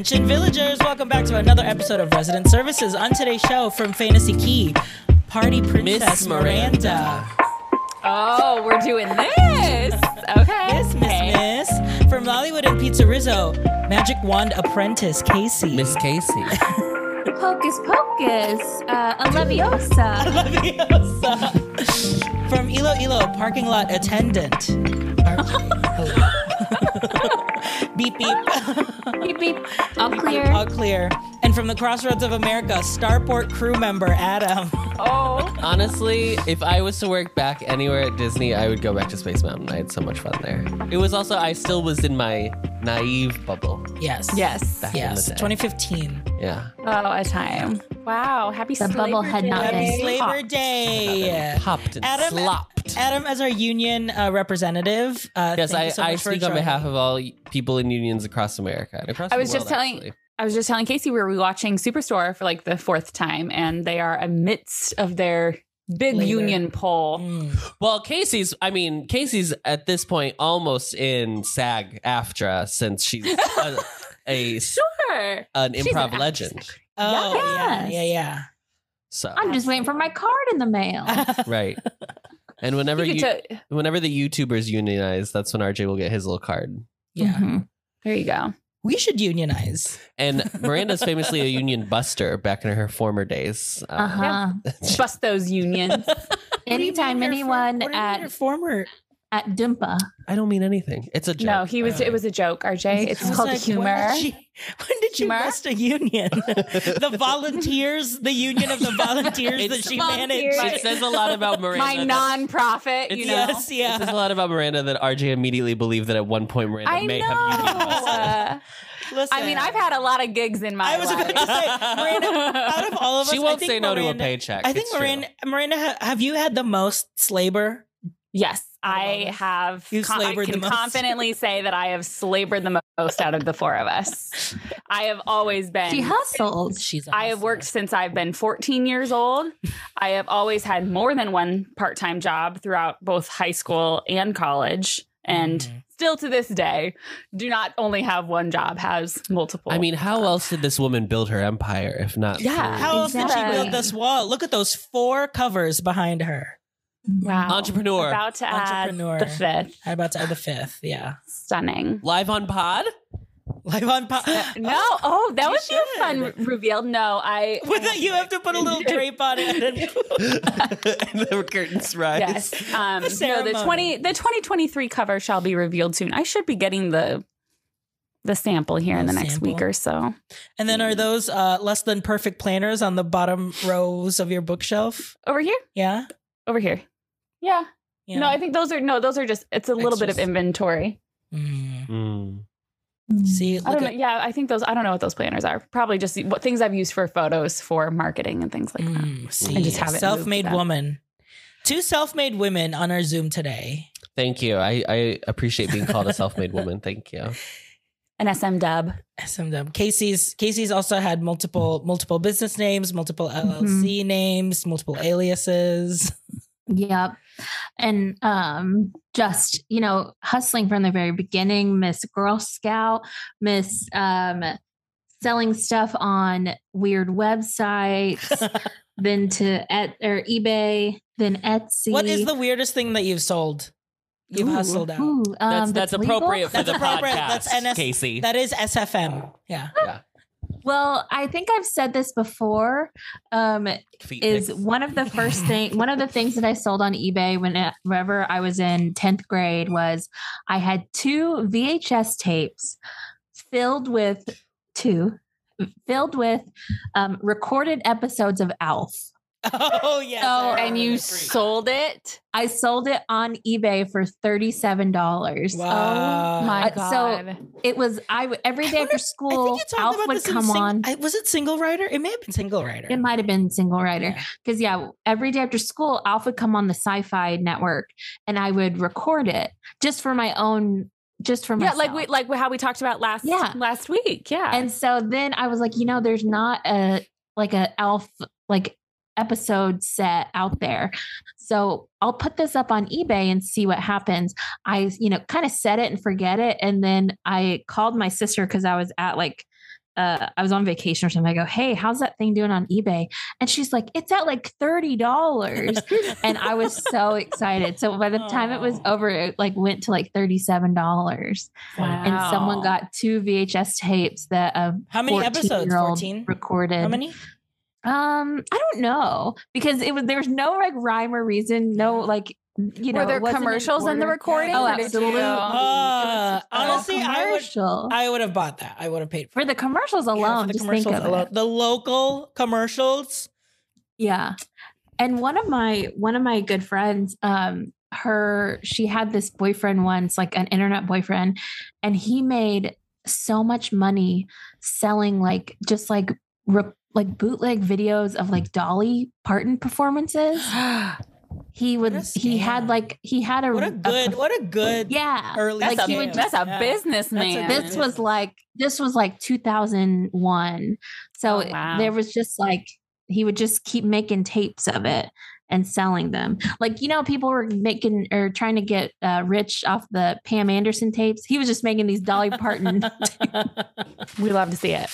Attention villagers, welcome back to another episode of Resident Services. On today's show from Fantasy Key, Party Princess Miss Miranda. Oh, we're doing this. Okay. Miss. From Lollywood and Pizza Rizzo, Magic Wand Apprentice Casey. Miss Casey. Hocus Pocus, Leviosa. From Ilo, Parking Lot Attendant. Beep, beep. Beep, beep. All clear. All clear. And from the Crossroads of America, Starport crew member Adam. Oh. Honestly, if I was to work back anywhere at Disney, I would go back to Space Mountain. I had so much fun there. It was also, I still was in my naive bubble. Yes. Back in the day. 2015. Yeah. Oh, a time. Wow. Happy The Labor bubble had Day. not Happy been Labor Day. Popped and Adam, slopped. Adam, as our union representative. Yes, thank you so I much for speak on joining. behalf of all people in unions across America and across the world, actually. I was just telling Casey we were rewatching Superstore for like the fourth time, and they are amidst of their big Labor. union poll. Well, Casey's at this point almost in SAG-AFTRA since she's Sure. an She's improv an legend. Oh, Yes. yeah. So, I'm just waiting for my card in the mail. right. And whenever You get to- whenever the YouTubers unionize, that's when RJ will get his little card. Yeah. Mhm. There you go. We should unionize. And Miranda's famously a union buster back in her former days. Uh-huh. Bust those unions. Anytime anyone your former. at Dumpa. I don't mean anything. It's a joke. No, it was a joke, RJ. It's I was called like, humor. When did she Humor? bust a union? The volunteers, the union of the volunteers that she volunteers. managed. It says a lot about Miranda. My nonprofit, you know. Yes, It yeah. says a lot about Miranda that RJ immediately believed that at one point Miranda I may have unionized. know. Listen, I mean, I've had a lot of gigs in my I was life. about to say, Miranda, out of all of us, She I won't think say no to a Miranda- paycheck. I think It's true. Miranda, have you had the most slabor? Yes, I have. You've I slabored can the most. confidently say that I have slabored the most out of the four of us. I have always been. She hustles. She's. I have worked since I've been 14 years old. I have always had more than one part-time job throughout both high school and college. And still to this day, do not only have one job, has multiple. I mean, how else did this woman build her empire if not? Yeah. through- How else did she Exactly. build this wall? Look at those 4 covers behind her. wow. Entrepreneur. About to add Entrepreneur. the fifth. I'm about to add the 5th. Yeah. Stunning. Live on pod? Live on pod. No. Oh, that You would be a fun should. reveal. No, I. With that, you have to put a little drape on it. And the curtains rise. Yes. No, the ceremony. 2023 cover shall be revealed soon. I should be getting the sample here in the next Sample. week or so. And then are those less than perfect planners on the bottom rows of your bookshelf? Over here? Yeah. Over here. Yeah. Yeah. No, I think those are just it's a little bit of Extras. inventory. Mm. See, I don't look know. at Yeah, I think I don't know what those planners are. Probably just what things I've used for photos for marketing and things like that. see, And just have it self-made moved to them. woman. 2 self-made women on our Zoom today. Thank you. I appreciate being called a self-made woman. Thank you. An SM dub. SMW. Casey's also had multiple business names, multiple LLC names, multiple aliases. Yep. And just, hustling from the very beginning, Miss Girl Scout, Miss selling stuff on weird websites, then or eBay, then Etsy. What is the weirdest thing that you've sold? You've hustled out. Ooh, That's legal? appropriate for That's the appropriate. podcast, That's NS Casey. That is SFM. Yeah. Yeah. Well, I think I've said this before. Feet Is pics. one of the things that I sold on eBay whenever I was in 10th grade was I had 2 VHS tapes filled with recorded episodes of Alf. Oh yeah. Oh, and you sold it? I sold it on eBay for $37. Wow. Oh my So god. it was every day after school. Alf would come on. Was it single writer? It may have been single writer. It might have been single writer because every day after school, Alf would come on the Sci-Fi Network, and I would record it just for my own, just for Yeah, myself. like how we talked about last week. Yeah. And so then I was like, there's not a Alf episode set out there. So I'll put this up on eBay and see what happens. I, kind of set it and forget it. And then I called my sister because I was at I was on vacation or something. I go, hey, how's that thing doing on eBay? And she's like, it's at like $30. And I was so excited. So by the time it was over, it like went to like $37. Wow. And someone got 2 VHS tapes that How many episodes? 14? recorded. How many? I don't know, because there's no like rhyme or reason. No, like, you know, Were there it wasn't commercials in the order. recording? Oh, or did absolutely. you- Honestly, commercial. I would have bought that. I would have paid For the commercials Yeah, alone, for the just think commercials of alone. it. The local commercials. Yeah. And one of my good friends, she had this boyfriend once, like an internet boyfriend, and he made so much money selling like just like bootleg videos of like Dolly Parton performances. He What would a he had scam. a What a good yeah. early That's Like, a, he would that's a yeah. businessman. That's a this was like 2001. So Oh, wow. there was just like he would just keep making tapes of it and selling them. Like, you know, people were making or trying to get rich off the Pam Anderson tapes. He was just making these Dolly Parton. We love to see it.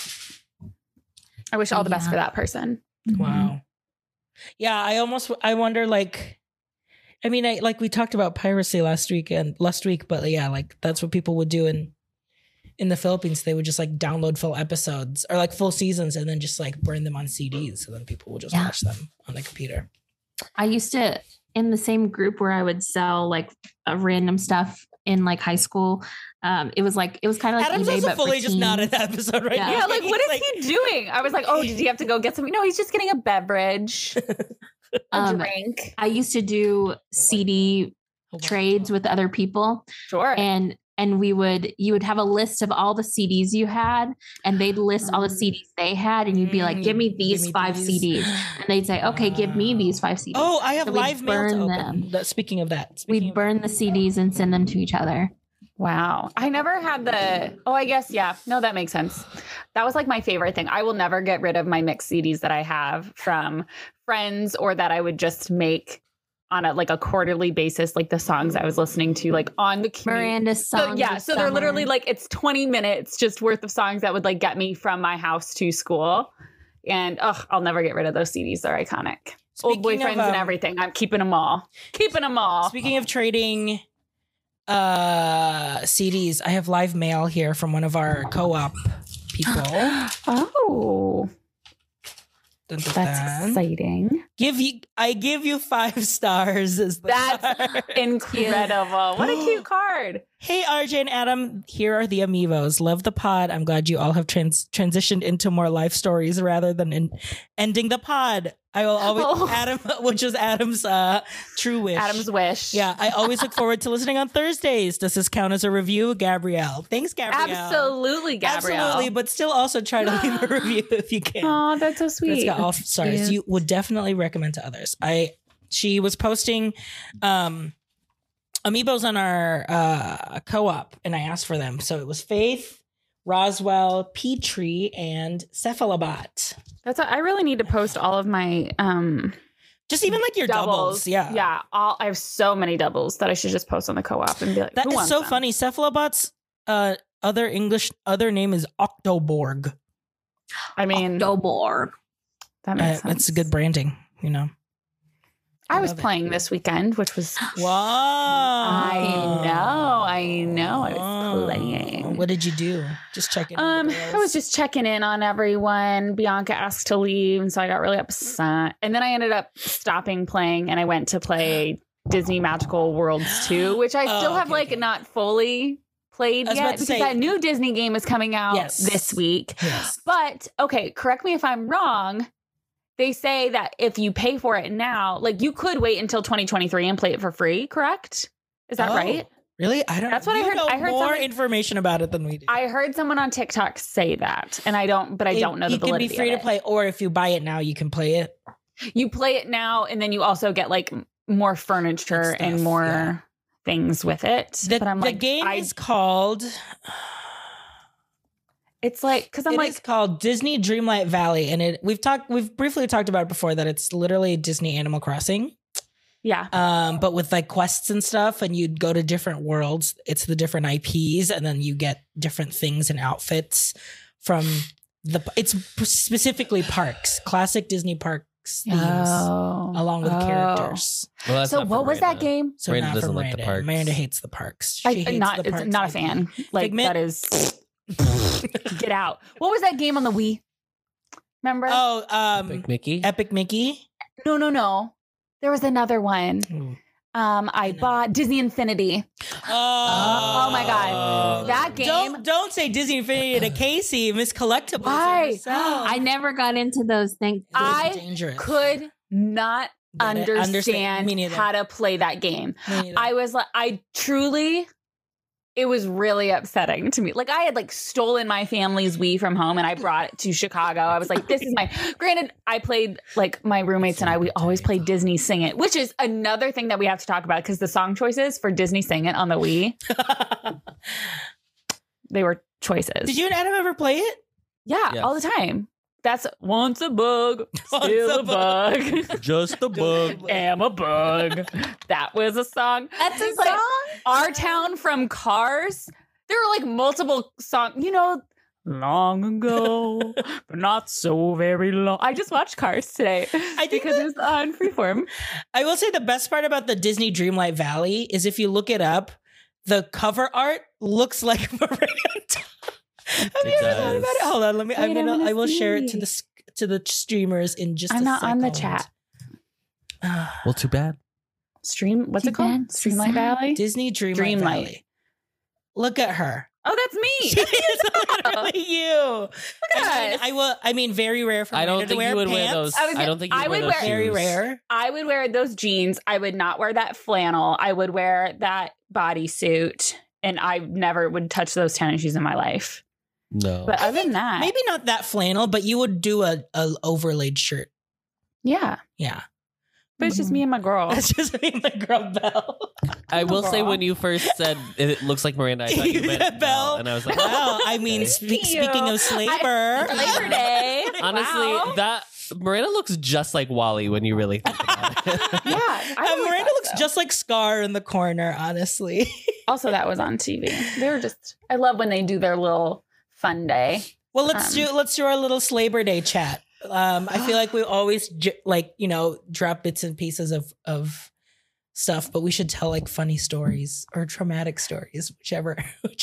I wish all the best Yeah. for that person. Wow. Yeah, I wonder, like, I mean, like we talked about piracy last week, but yeah, like that's what people would do in the Philippines. They would just like download full episodes or like full seasons and then just like burn them on CDs. So then people would just Yeah. watch them on the computer. I used to, in the same group where I would sell like random stuff in like high school. It was kind of like Adam's eBay, also but for fully just not in teens. the episode right Yeah. now. Yeah, like what is he doing? I was like, oh, did he have to go get something? No, he's just getting a beverage, a drink. I used to do CD trades with other people, Sure. and you would have a list of all the CDs you had, and they'd list all the CDs they had, and you'd be like, give me these 5 CDs, and they'd say, okay, give me these 5 CDs. Oh, I have So we'd live mail to burn open. them. Speaking of that, We'd burn the CDs and send them to each other. Wow. I never had I guess, yeah. No, that makes sense. That was like my favorite thing. I will never get rid of my mixed CDs that I have from friends or that I would just make on a quarterly basis, like the songs I was listening to, like on the commute. Miranda's So, songs. yeah. of So they're summer. literally like, it's 20 minutes just worth of songs that would like get me from my house to school. And I'll never get rid of those CDs. They're iconic. Old Speaking of, boyfriends and everything. I'm keeping them all. Keeping them all. Speaking of trading CDs, I have live mail here from one of our co-op people. Oh, Dun, dun, that's dun. exciting. I give you 5 stars. Is the That's card. incredible. What a cute card. Hey, RJ and Adam, here are the Amiibos. Love the pod. I'm glad you all have transitioned into more life stories rather than ending the pod. I will always, Oh. Adam, which is Adam's true wish. Adam's wish. Yeah, I always look forward to listening on Thursdays. Does this count as a review? Gabrielle. Thanks, Gabrielle. Absolutely, Gabrielle. Absolutely, but still also try to leave a review if you can. Oh, that's so sweet. It's got all stars. Yes. You would definitely recommend to others. She was posting Amiibos on our co-op, and I asked for them. So it was Faith, Roswell, Petrie, and Cephalobot. I really need to post all of my Just even like your doubles. Yeah. Yeah. I have so many doubles that I should just post on the co-op and be like, That who is wants so them? funny. Cephalobot's other name is Octoborg. I mean, Octoborg. that makes sense. It's good branding, you know. I was love it. playing this weekend, which was Wow. I know. I was playing. What did you do? Just checking. I was just checking in on everyone. Bianca asked to leave, and so I got really upset. And then I ended up stopping playing, and I went to play Disney Magical Worlds 2, which I still have okay. not fully played I was about yet to because say- that new Disney game is coming out Yes. this week. Yes. But okay, correct me if I'm wrong. They say that if you pay for it now, like you could wait until 2023 and play it for free, correct? Is that Oh, right? Really? I don't That's know. what I You heard. know I heard more somebody- information about it than we do. I heard someone on TikTok say that, and I don't know the It validity can be free of to it. play, or if you buy it now, you can play it. You play it now, and then you also get like more furniture Good stuff, and more yeah. things with it. But I'm The like, game is called. it's like because I'm It like, is called Disney Dreamlight Valley, and we've briefly talked about it before that it's literally Disney Animal Crossing, yeah, but with like quests and stuff, and you'd go to different worlds. It's the different IPs, and then you get different things and outfits from it's specifically parks, classic Disney parks themes, Oh. along with characters. Well, that's So not for what was that Miranda. game? So Miranda not for doesn't like the Miranda. parks. Miranda hates the parks. She hates Not the parks. not a fan. Like Figment? that is get out. What was that game on the Wii? Remember? Oh, Big Mickey. Epic Mickey. No. There was another one. Ooh. I know. bought Disney Infinity. Oh, my God. That game. Don't say Disney Infinity to Casey, Miss Collectibles. Why? herself. I never got into those things. Those are I dangerous. Could not Get it? understand Me neither. how to play that game. Me neither. I was like, it was really upsetting to me. Like I had like stolen my family's Wii from home and I brought it to Chicago. I was like, this is granted, I played like my roommates and we always played Disney Sing It, which is another thing that we have to talk about because the song choices for Disney Sing It on the Wii, they were choices. Did you and Adam ever play it? Yeah, Yes. all the time. That's once a bug, still a bug. Just a bug. Am a bug. That was a song. That's a Like, song. Our Town from Cars. There were like multiple songs, long ago, but not so very long. I just watched Cars today think because that- it was on Freeform. I will say the best part about the Disney Dreamlight Valley is if you look it up, the cover art looks like Miranda. Have you It ever thought does. about it? Hold on, let me. Wait, I will share it see. to the streamers in just. I'm a not on the second. chat. Well, too bad. What's it called? Too bad. Streamlight Valley? Disney Dreamlight Dreamlight. Valley. Look at her. Oh, that's me. She is literally you. Look at us. I mean, very rare for I don't Miranda to think wear you would wear pants. those. I was- I don't think you I would wear would those wear- Very shoes. rare. I would wear those jeans. I would not wear that flannel. I would wear that bodysuit. And I never would touch those tennis shoes in my life. No. But other than that, Maybe not that flannel, but you would do a overlaid shirt. yeah. Yeah. But it's just me and my girl. That's just me and my girl Belle. I will say Girl. when you first said it looks like Miranda, I thought you meant Belle. Belle, and I was like, Well, I mean, Okay. speaking of Slaver. Labor Day. honestly, Wow. that Miranda looks just like Wally when you really think about it. Yeah. I always Miranda thought looks so. just like Scar in the corner, honestly. Also, that was on TV. They were just. I love when they do their little fun day. Well, let's do our little Slaver Day chat. I feel like we always drop bits and pieces of stuff, but we should tell like funny stories or traumatic stories, whichever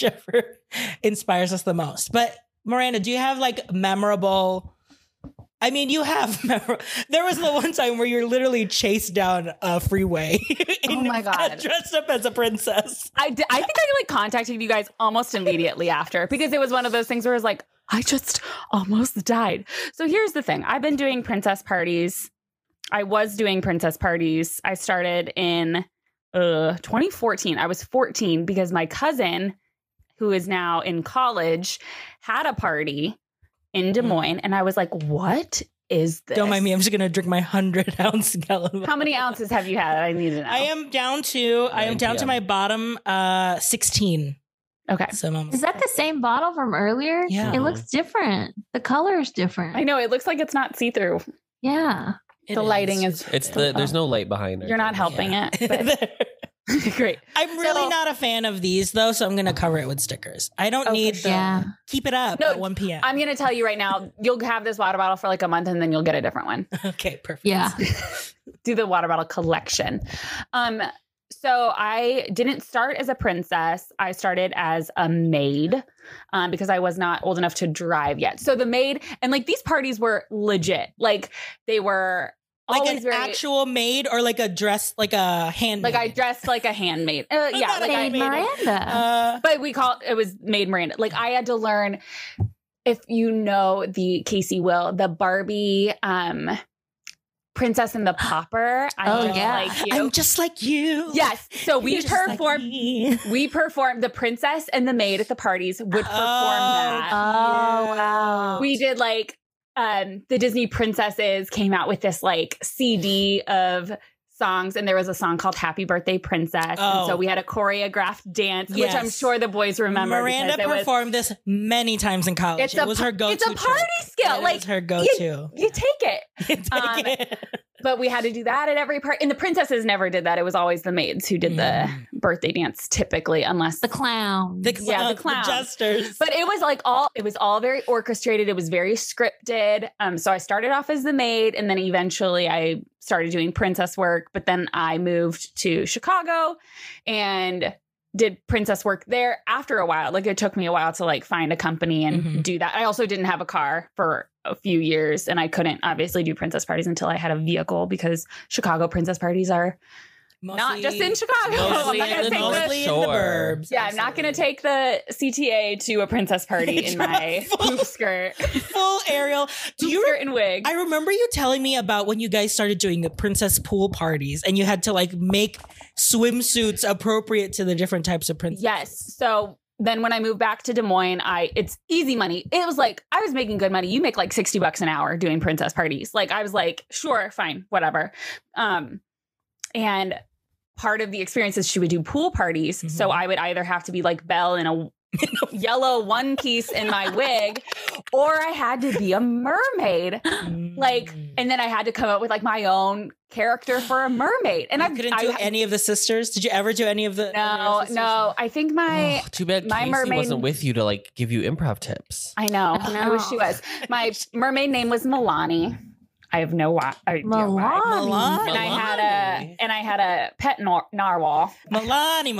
inspires us the most. But Miranda, do you have like memorable? I mean, you have. There was the one time where you're literally chased down a freeway. Oh my God. Dressed up as a princess. I think I like contacted you guys almost immediately after because it was one of those things where it was like, I just almost died. So here's the thing. I've been doing princess parties. I was doing princess parties. I started in 2014. I was 14 because my cousin, who is now in college, had a party in Des Moines. And I was like, what is this? Don't mind me. I'm just gonna drink my 100-ounce gallon. How many ounces have you had? I need to know. I am down to 9 my bottom 16. Okay. So I'm almost Is that the same bottle from earlier? Yeah. It looks different. The color is different. I know. It looks like it's not see-through. Yeah. It The lighting is. There's no light behind it. You're not helping it. But great. I'm really So- not a fan of these though, so I'm gonna cover it with stickers. I don't Okay. need the Yeah. keep it up No, at 1 p.m. I'm going to tell you right now, you'll have this water bottle for like a month and then you'll get a different one. Okay, perfect. Yeah. Do the water bottle collection. So I didn't start as a princess. I started as a maid because I was not old enough to drive yet. So the maid and like these parties were legit. Like they were Like always an very actual maid or like a dress, like a handmaid. like I dressed like a handmaid. Yeah, not like a I Hey, made it. Miranda. but we call it was Maid Miranda. Like I had to learn, if you know the Casey Will, the Barbie Princess and the Pauper. Oh, Just yeah. like you. I'm just like you. Yes. So we You're just like performed. me. We performed the princess and the maid at the parties would perform that. Oh, wow. We did like the Disney princesses came out with this like CD of songs, and there was a song called Happy Birthday Princess. And so Oh. we had a choreographed dance, which I'm Yes. sure the boys remember. Miranda because it was- performed this many times in college. It's It a was her go-to. It's a party trick. skill. It Like was her go-to. you take it. Take Um, it. But we had to do that at every part. And the princesses never did that. It was always the maids who did the birthday dance typically, unless The clown. the clowns. The jesters. But it was it was all very orchestrated. It was very scripted. So I started off as the maid, and then eventually I started doing princess work. But then I moved to Chicago and did princess work there after a while. Like, it took me a while to like find a company and do that. I also didn't have a car for a few years, and I couldn't obviously do princess parties until I had a vehicle, because Chicago princess parties are not just in Chicago. Mostly I'm not in gonna the take North the- Shore. burbs. Yeah, I'm not going to take the CTA to a princess party in my hoop skirt, Full aerial. Do hoop you skirt and wig. I remember you telling me about when you guys started doing the princess pool parties and you had to like make swimsuits appropriate to the different types of princesses. Yes. So then when I moved back to Des Moines, it's easy money. It was like, I was making good money. You make like $60 an hour doing princess parties. Like, I was like, sure, fine, whatever. And part of the experience is she would do pool parties. So I would either have to be like Belle in a yellow one piece in my wig, or I had to be a mermaid. Like, and then I had to come up with like my own character for a mermaid. And I couldn't do any of the sisters. Did you ever do any of the? No. I think my Too bad my Casey mermaid- wasn't with you to like give you improv tips. I know. I wish she was. My mermaid name was Milani. I have no idea why. Milani. And I had a pet narwhal. Milani.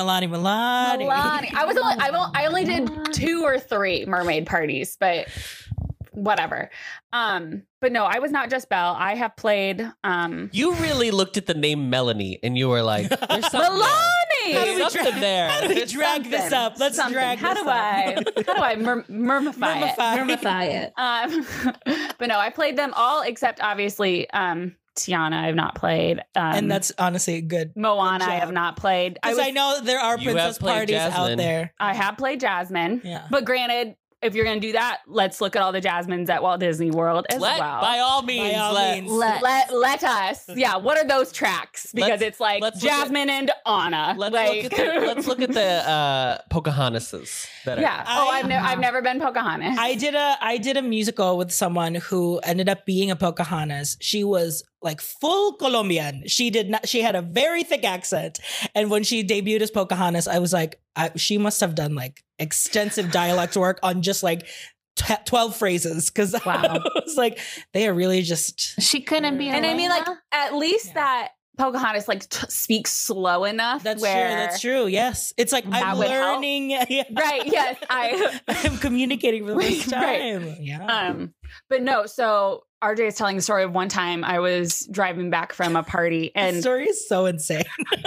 Milani. I only did 2 or 3 mermaid parties, but whatever. But no, I was not just Belle. I have played You really looked at the name Melanie and you were like, there's something Milani. There's something there. How do we drag this up? Let's Something. drag How this do up. I mermify it? Vermify it. But no, I played them all except obviously Tiana I have not played. And that's honestly good. Moana good I job. have not played. Because I know there are You have princess played parties out Jasmine. there. I have played Jasmine. Yeah. But granted, if you're going to do that, let's look at all the Jasmines at Walt Disney World as well. By all means, By all let- means. Let us. Yeah. What are those tracks? Because Let's- it's like let's look at- Jasmine and Anna. Let's look at the Pocahontases. That are- Yeah. I've never been Pocahontas. I did a musical with someone who ended up being a Pocahontas. She was like full Colombian. She had a very thick accent. And when she debuted as Pocahontas, I was like, she must have done like extensive dialect work on just like 12 phrases. Cause I was like, they are really just. She couldn't be. and I mean, like, Elena? at least that Pocahontas like speaks slow enough. That's where, true. That's true. Yes. It's like That I'm would help. learning. Yeah. Right. Yes. I'm communicating for the first time. Right. Yeah. But no, so RJ is telling the story of one time I was driving back from a party The and story is so insane.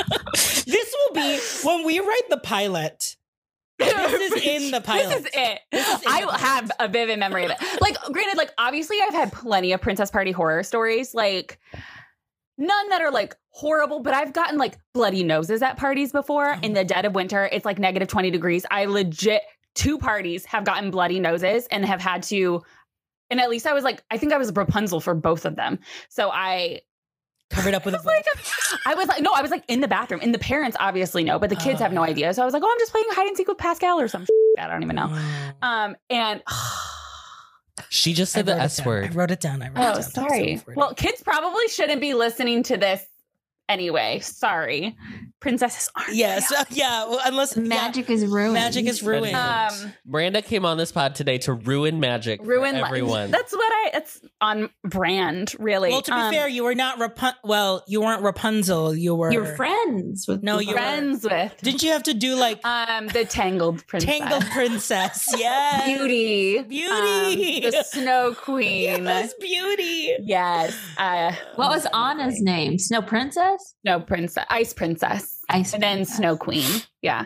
This will be when we write the pilot. This is in the pilot. This is it. This is in I the pilot. have a vivid memory of it. Like, granted, like obviously I've had plenty of princess party horror stories, like none that are like horrible, but I've gotten like bloody noses at parties before in the dead of winter. It's like negative 20 degrees. I legit 2 parties have gotten bloody noses and have had to, and at least I was like, I think I was Rapunzel for both of them. So I Covered up with a like, I was like in the bathroom, and the parents obviously know, but the kids have no idea. So I was like, oh, I'm just playing hide and seek with Pascal or some I don't even know. And She just said the S word. I wrote it down. oh, sorry. Well, kids probably shouldn't be listening to this anyway. Sorry, princesses aren't. yes, yeah. Well, unless magic is ruined. magic is ruined. Miranda came on this pod today to ruin magic Ruin for everyone. That's what it's on brand, really. Well, to be fair, you were not you weren't Rapunzel. You were You're friends with. No, the- you were- friends with Didn't you have to do like the Tangled princess, Tangled Princess? Yes, Beauty, Beauty. the Snow Queen. Yes, Beauty. Yes. What was Anna's name? Snow Princess. No, princess, Ice Princess, Ice and then Princess. Snow Queen. Yeah.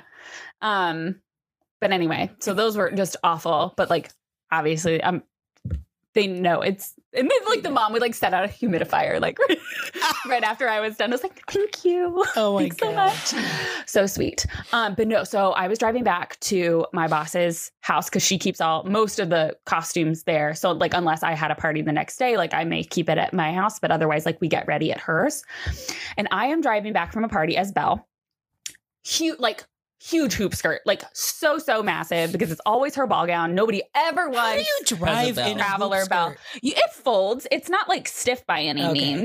But anyway, so those were just awful. But like, obviously, they know it's. And then like the mom would like set out a humidifier like right after I was done. I was like, thank you. Oh my Thanks so God. much. So sweet. But no, so I was driving back to my boss's house because she keeps most of the costumes there. So like, unless I had a party the next day, like I may keep it at my house, but otherwise like we get ready at hers. And I am driving back from a party as Belle. Huge hoop skirt, like so massive because it's always her ball gown. Nobody ever How do wants you drive Belle. in a Traveler hoop Belle. skirt? It folds. It's not like stiff by any Okay. means.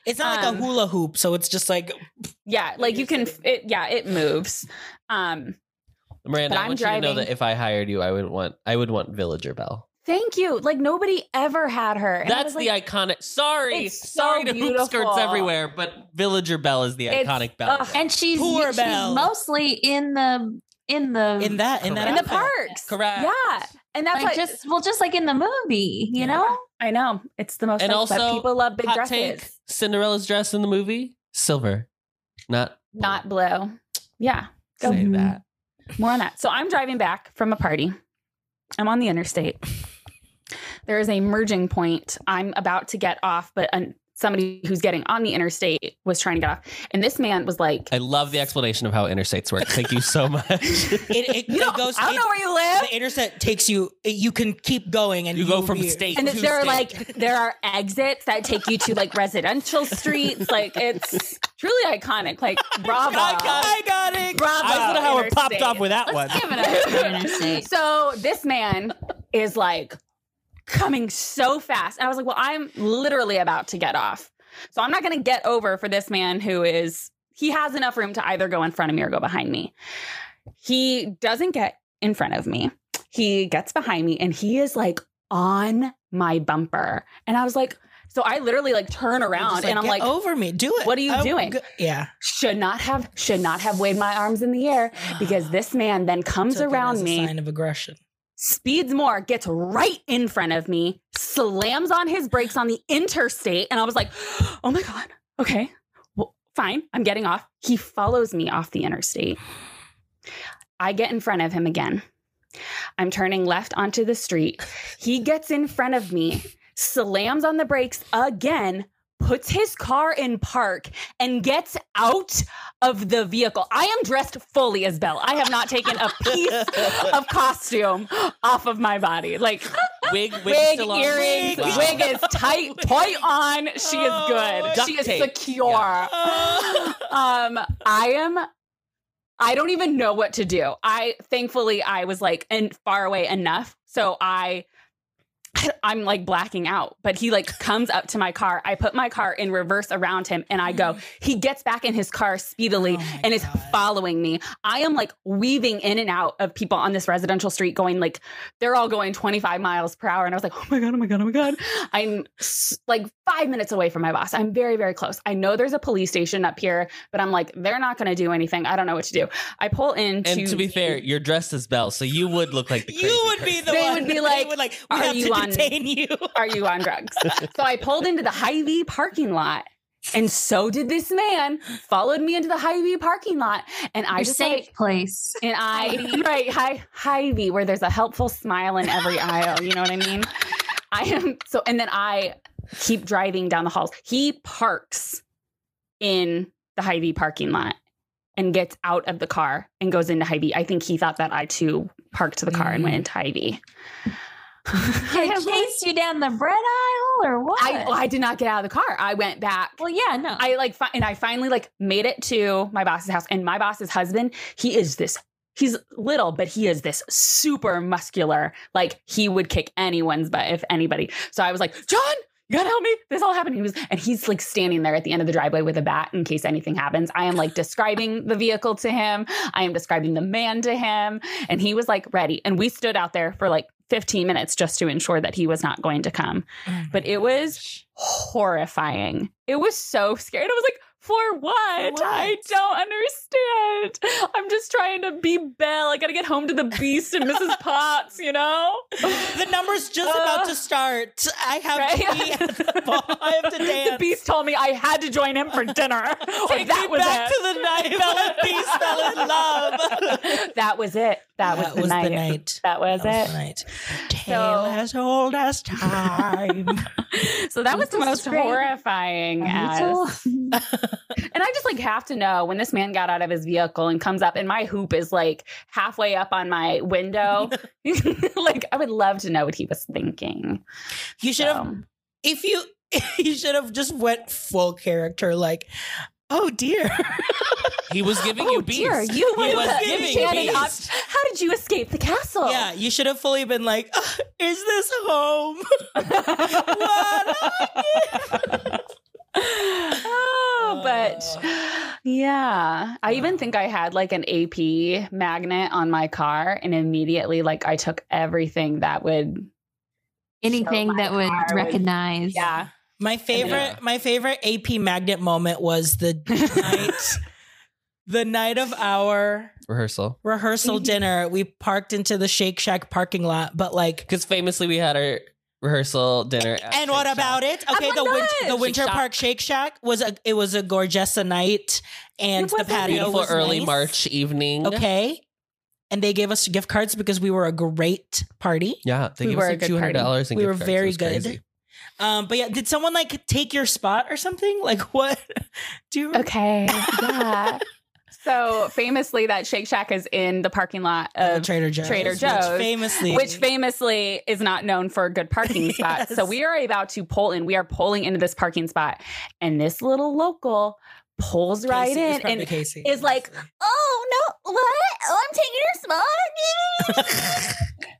It's not like a hula hoop, so it's just like Yeah, like you can. It moves. Miranda, But I I'm want you to know driving- that if I hired you, I would want Villager Belle. Thank you. Like nobody ever had her. And I That's was the like, iconic. Sorry It's so to hoop skirts beautiful. everywhere, but Villager Belle is the It's- iconic Belle. ugh. And she's Poor Belle. mostly in the in that in the outfit. parks. Correct. Yeah, and that's like what, just like in the movie, you Yeah. know. I know. It's the most. And but also, people love big hot dresses, take, Cinderella's dress in the movie, silver, not not blue. Yeah, go. say Mhm. that. More on that. So I'm driving back from a party. I'm on the interstate. There is a merging point. I'm about to get off, but somebody who's getting on the interstate was trying to get off. And this man was like, I love the explanation of how interstates work. Thank you so much. It goes. I don't know where you live. The interstate takes you. You can keep going, and You go you'll from be- state And to there are state. there are exits that take you to like residential streets. Like it's truly iconic. Like bravo. I got it. Bravo. I don't know how it popped Interstate. off with that one. Give it up for interstate. So this man is like coming so fast. And I was like, well, I'm literally about to get off. So I'm not going to get over for this man he has enough room to either go in front of me or go behind me. He doesn't get in front of me. He gets behind me and he is like on my bumper. And I was like, so I literally like turn around and I'm "Get like, over me, do it. what are you doing? Yeah, should not have waved my arms in the air because this man then comes Took it around as a me. sign of aggression. Speeds more, gets right in front of me, slams on his brakes on the interstate. And I was like, oh my God, okay, well, fine, I'm getting off. He follows me off the interstate. I get in front of him again. I'm turning left onto the street. He gets in front of me, slams on the brakes again, puts his car in park, and gets out of the vehicle. I am dressed fully as Belle. I have not taken a piece of costume off of my body. Like Wig still on. earrings, Wow. wig is tight, toy on. She is good. Duct She is tape. secure. I don't even know what to do. Thankfully I was like far away enough. So I'm like blacking out, but he like comes up to my car. I put my car in reverse around him and I go. He gets back in his car speedily Oh my and is God. following me. I am like weaving in and out of people on this residential street going like, they're all going 25 miles per hour. And I was like, oh my God, oh my God, oh my God. I'm like 5 minutes away from my boss. I'm very, very close. I know there's a police station up here, but I'm like, they're not going to do anything. I don't know what to do. I pull into. And to be fair, you're dressed as Belle, so you would look like the crazy You would be the They one. would be They like, would we "Are have you to on- detain you. Are you on drugs? So I pulled into the Hy-Vee parking lot. And so did this man, followed me into the Hy-Vee parking lot. And I Your just safe like, place. and Hy-Vee, where there's a helpful smile in every aisle. You know what I mean? And then I keep driving down the halls. He parks in the Hy-Vee parking lot and gets out of the car and goes into Hy-Vee. I think he thought that I too parked the car and went into Hy-Vee. They chased you down the bread aisle or what? I did not get out of the car. I went back. well, yeah, no. I finally like made it to my boss's house, and my boss's husband, he's little, but he is this super muscular, like he would kick anyone's butt if anybody. So I was like, John, you gotta help me. This all happened. He's like standing there at the end of the driveway with a bat in case anything happens. I am like describing the vehicle to him. I am describing the man to him. And he was like ready. And we stood out there for like 15 minutes just to ensure that he was not going to come. But it was horrifying. It was so scary. And I was like, for what? I don't understand. I'm just trying to be Belle. I gotta get home to the Beast and Mrs. Potts, you know? The number's just about to start. I have to be at the ball. I have to The dance. Beast told me I had to join him for dinner. Take that me was back it. to the night Belle and Beast fell in love. That was it. That was the night. That was That was it. the night. Tale as old as time. So that was the most horrifying. And I just like have to know when this man got out of his vehicle and comes up and my hoop is like halfway up on my window. Like I would love to know what he was thinking. You should have, if you should have just went full character, like, oh dear. He was giving you beast. Dear, you He were was the giving enchanted beast. ox. How did you escape the castle? Yeah, you should have fully been like, is this home? What? Yeah. I even think I had like an AP magnet on my car, and immediately like I took everything that would Anything my that would car would- recognize. yeah. My favorite AP magnet moment was the night of our Rehearsal. dinner. We parked into the Shake Shack parking lot, but like, Because famously we had our rehearsal dinner. and what about it? Okay, the Winter Shake Shack. Park Shake Shack was a gorgeous night, and the patio Beautiful was early nice. March evening. Okay, and they gave us gift cards because we were a great party. Yeah, they We gave were us a like good $200 in We gift were cards. very It was good. crazy. But yeah, did someone like take your spot or something? Like what? Do you remember? Okay. Yeah. So famously, that Shake Shack is in the parking lot of Trader Joe's. Trader Joe's, Which which famously is not known for good parking spots. Yes. So we are about to pull in. We are pulling into this parking spot, and this little local pulls right in and Casey. is like, "Oh no, what? Oh, I'm taking your spot."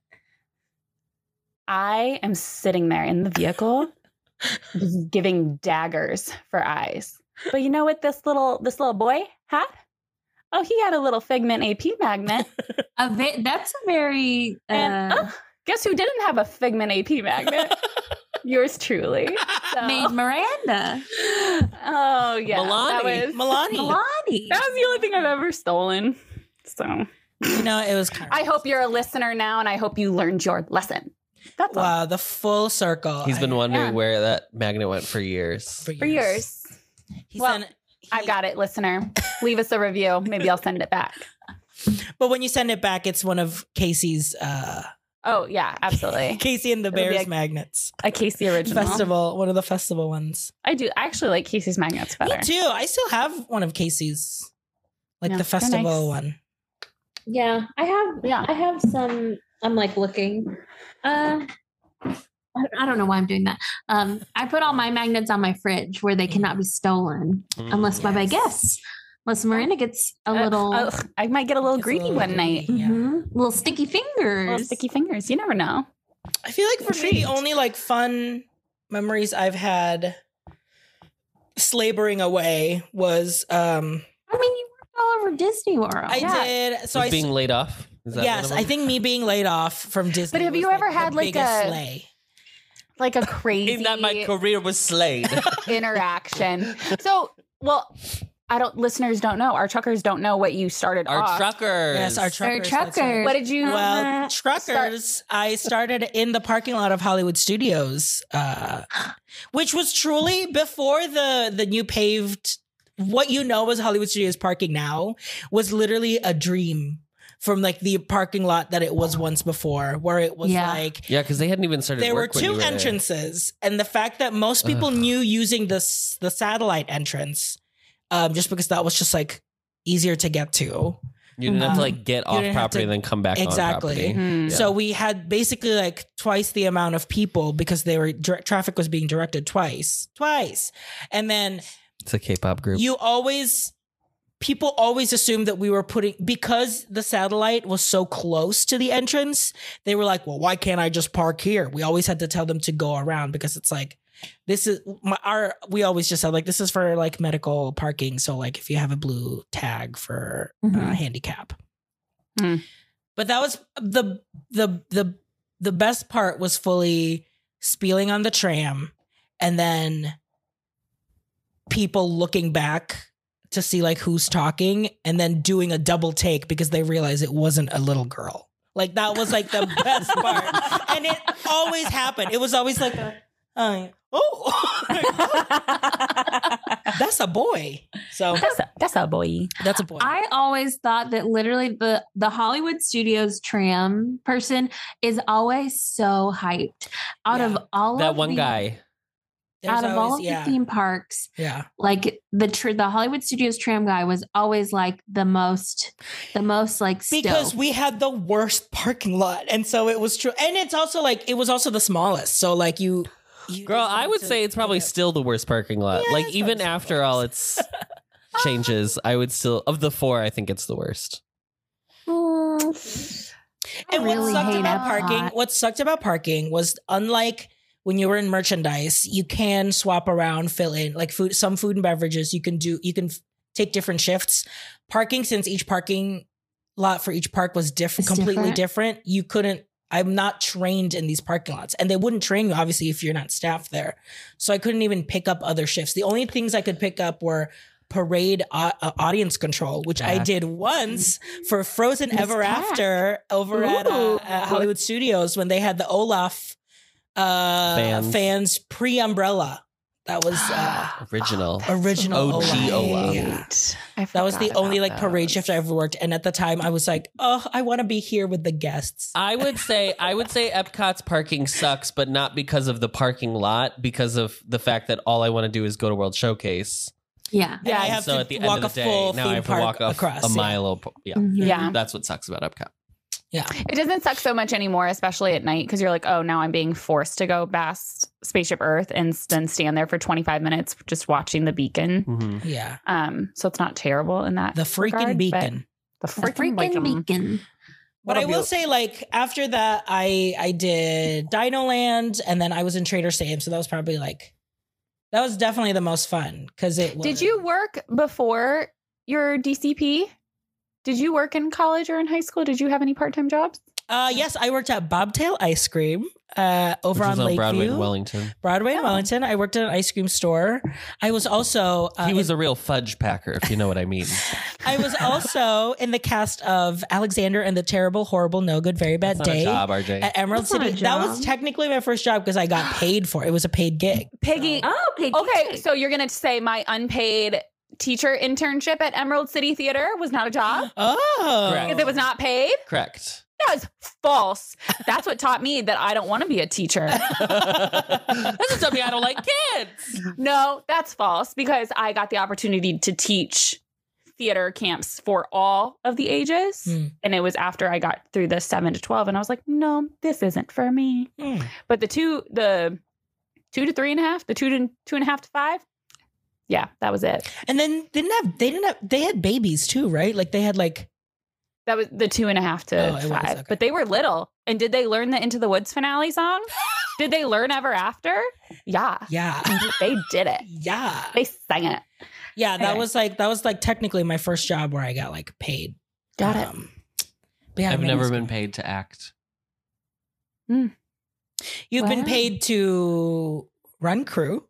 I am sitting there in the vehicle, just giving daggers for eyes. But you know what this little boy had? Oh, he had a little Figment AP magnet. That's a very And guess who didn't have a Figment AP magnet? Yours truly. So- made Miranda. Oh yeah, Milani. Milani. Milani. That was the only thing I've ever stolen. So You know, it was kind of I hope you're a listener now, and I hope you learned your lesson. That's all. wow, the full circle. He's been I- wondering Yeah. where that magnet went for years. For yours. He Well, sent- I've got it, listener. Leave us a review. Maybe I'll send it back. But when you send it back, it's one of Casey's Oh yeah, absolutely. Casey and the It'll be Bears a- magnets A Casey original. festival, one of the festival ones. I actually like Casey's magnets better. Me too. I still have one of Casey's, like Yeah, the they're festival nice. one. Yeah, I have. Yeah. I have some. I'm like looking. I don't know why I'm doing that. I put all my magnets on my fridge where they cannot be stolen unless my guess. Unless Miranda gets a little, I might get a little Gets a greedy little one night. greedy. Yeah. little sticky fingers. Little sticky fingers. You never know. I feel like for me, the only like fun memories I've had slaboring away was I mean, you worked all over Disney World. I Yeah. did. So Was I being laid off? Is that yes, one of I them? think me being laid off from Disney. But have you was, ever the had, like, biggest a- slay. Like a crazy Even that my career was slayed. interaction. So, well, listeners don't know. Our truckers don't know what you started Our off. truckers. Yes, our truckers. that's truckers. right. What did you? Well, truckers, I started in the parking lot of Hollywood Studios, which was truly before the new paved, what you know as Hollywood Studios parking now was literally a dream from like the parking lot that it was once before, where it was Yeah. like, Yeah, because they hadn't even started there were work when you two were there. entrances, and the fact that most people knew using the satellite entrance, just because that was just like easier to get to. You didn't have to like get off didn't have property to- and then come back Exactly. on property. Hmm. So we had basically like twice the amount of people because they were traffic was being directed twice, and then It's a K-pop group. people always assumed that we were because the satellite was so close to the entrance. They were like, well, why can't I just park here? We always had to tell them to go around because it's like, we always just said like, this is for like medical parking. So like if you have a blue tag for Mhm. handicap. Hmm. But that was the best part was fully spieling on the tram and then people looking back to see like who's talking and then doing a double take because they realized it wasn't a little girl. Like that was like the best part. And it always happened. It was always like that's a boy. So That's a boy. that's a boy. I always thought that literally the Hollywood Studios tram person is always so hyped. Out Yeah. of all that of one the, guy. There's out of all always- of the theme parks, yeah. like the Hollywood Studios tram guy was always like the most like Because stoked. we had the worst parking lot. And so it was true. And it's also like it was also the smallest. So like you Girl, I would say it's probably still the worst parking lot. Yeah, like it's even probably after all its changes, I would still of the four, I think it's the worst. And really hate Epcot. what sucked about parking was unlike when you were in merchandise, you can swap around, fill in like some food and beverages. You can take different shifts. Parking, since each parking lot for each park was completely different. You couldn't, I'm not trained in these parking lots, and they wouldn't train you obviously if you're not staffed there. So I couldn't even pick up other shifts. The only things I could pick up were parade audience control, which I did once for Frozen Ever After over at Hollywood Studios when they had the Olaf fans pre-umbrella. That was original OG Olaf. Yeah. That was the only like parade shift I ever worked. And at the time I was like, oh, I want to be here with the guests. I would say Epcot's parking sucks, but not because of the parking lot, because of the fact that all I want to do is go to World Showcase. Yeah. Yeah, I have so to at the walk end of the a day, full now I theme have to park walk across a mile. Yeah. Yeah. That's what sucks about Epcot. Yeah. It doesn't suck so much anymore, especially at night, because you're like, oh, now I'm being forced to go past Spaceship Earth and then stand there for 25 minutes just watching the beacon. Mm-hmm. Yeah. So it's not terrible in that The freaking regard, beacon. but The freaking beacon. But I will say, like, after that, I did Dino Land, and then I was in Trader Sam's. So that was probably like, that was definitely the most fun because it was. Did you work before your DCP? Did you work in college or in high school? Did you have any part-time jobs? Yes, I worked at Bobtail Ice Cream over on Lakeview. Broadway in Wellington. Broadway in Wellington. I worked at an ice cream store. I was also... he was a real fudge packer, if you know what I mean. I was also in the cast of Alexander and the Terrible, Horrible, No Good, Very Bad That's not Day a job, RJ. at Emerald That's not City. a That job. was technically my first job because I got paid for it. It was a paid gig. Piggy. Oh, paid Okay, gig. so you're going to say my unpaid teacher internship at Emerald City Theater was not a job? Oh. Correct. Because it was not paid? Correct. That was false. That's what taught me that I don't want to be a teacher. That's tell me I don't like kids. No, that's false because I got the opportunity to teach theater camps for all of the ages. And it was after I got through the 7 to 12 and I was like, no, this isn't for me. But the 2 to 3.5, the 2 to 2.5 to 5, yeah, that was it. And then they had babies too, right? Like they had like... That was the 2.5 to Oh, it was, 5. okay. But they were little. And did they learn the Into the Woods finale song? Did they learn Ever After? Yeah. Yeah. They did it. Yeah. They sang it. Yeah, that Okay. was like technically my first job where I got like paid. Got it. But yeah, I've man, never it's- been paid to act. You've been Wow. paid to run crew.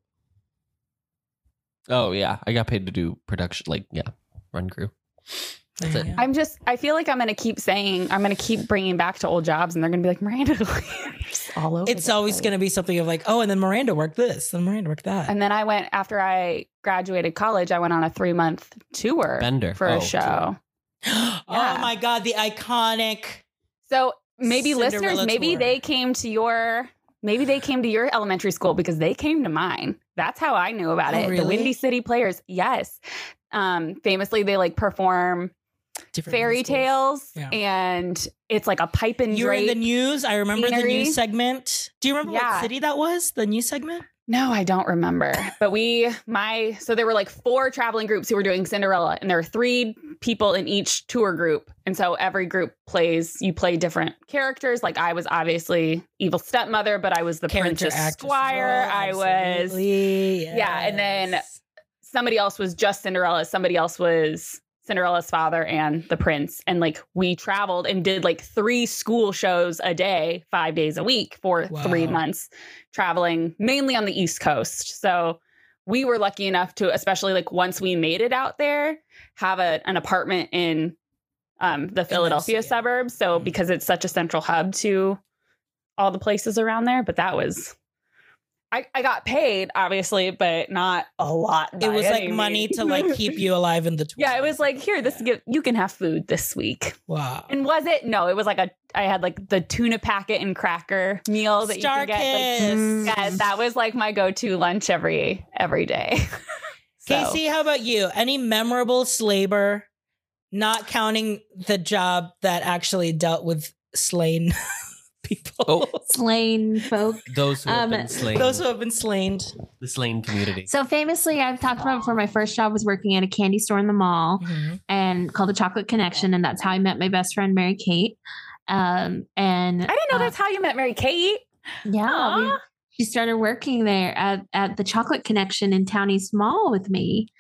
Oh yeah, I got paid to do production, run crew. That's it. I feel like I'm going to keep bringing back to old jobs and they're going to be like, Miranda, you're just all over. It's the always place. going to be something of like, oh, and then Miranda worked this, and Miranda worked that. And then I went, after I graduated college, I went on a 3-month tour Bender. for Oh, a show. Oh my God, the iconic. So maybe Cinderella listeners, maybe tour. they came to your elementary school because they came to mine. That's how I knew about Oh, it. The really? Windy City Players. Yes. Famously, they like perform Different fairy schools. tales Yeah. and it's like a pipe and You were in the drape. news. I remember the scenery. news segment. Do you remember Yeah. what city that was? The news segment? No, I don't remember. But so there were like 4 traveling groups who were doing Cinderella, and there are 3 people in each tour group. And so every group you play different characters. Like I was obviously evil stepmother, but I was the princess actress. squire. Oh, I was, absolutely. yeah. And then Yes. somebody else was just Cinderella. Somebody else was Cinderella's father and the prince. And like we traveled and did like 3 school shows a day, 5 days a week for 3 Wow. months, traveling mainly on the East Coast. So we were lucky enough to, especially like once we made it out there, have an apartment in the Philadelphia yeah. suburbs. So because it's such a central hub to all the places around there, but that was, I got paid obviously, but not a lot. It by was like any money means. to like keep you alive in the tour. Yeah, it was like, here, you can have food this week. Wow. And was it? No, it was like I had like the tuna packet and cracker meal that Star you could get. Kiss. Yeah, that was like my go-to lunch every day. So, Casey, how about you? Any memorable slaber, not counting the job that actually dealt with slain people? Oh. Slain folk. Those who have been slain. Those who have been slain. The slain community. So famously, I've talked about before, my first job was working at a candy store in the mall and called the Chocolate Connection. And that's how I met my best friend, Mary Kate. And I didn't know that's how you met Mary Kate. yeah, Aw. she started working there at the Chocolate Connection in Town East Mall with me.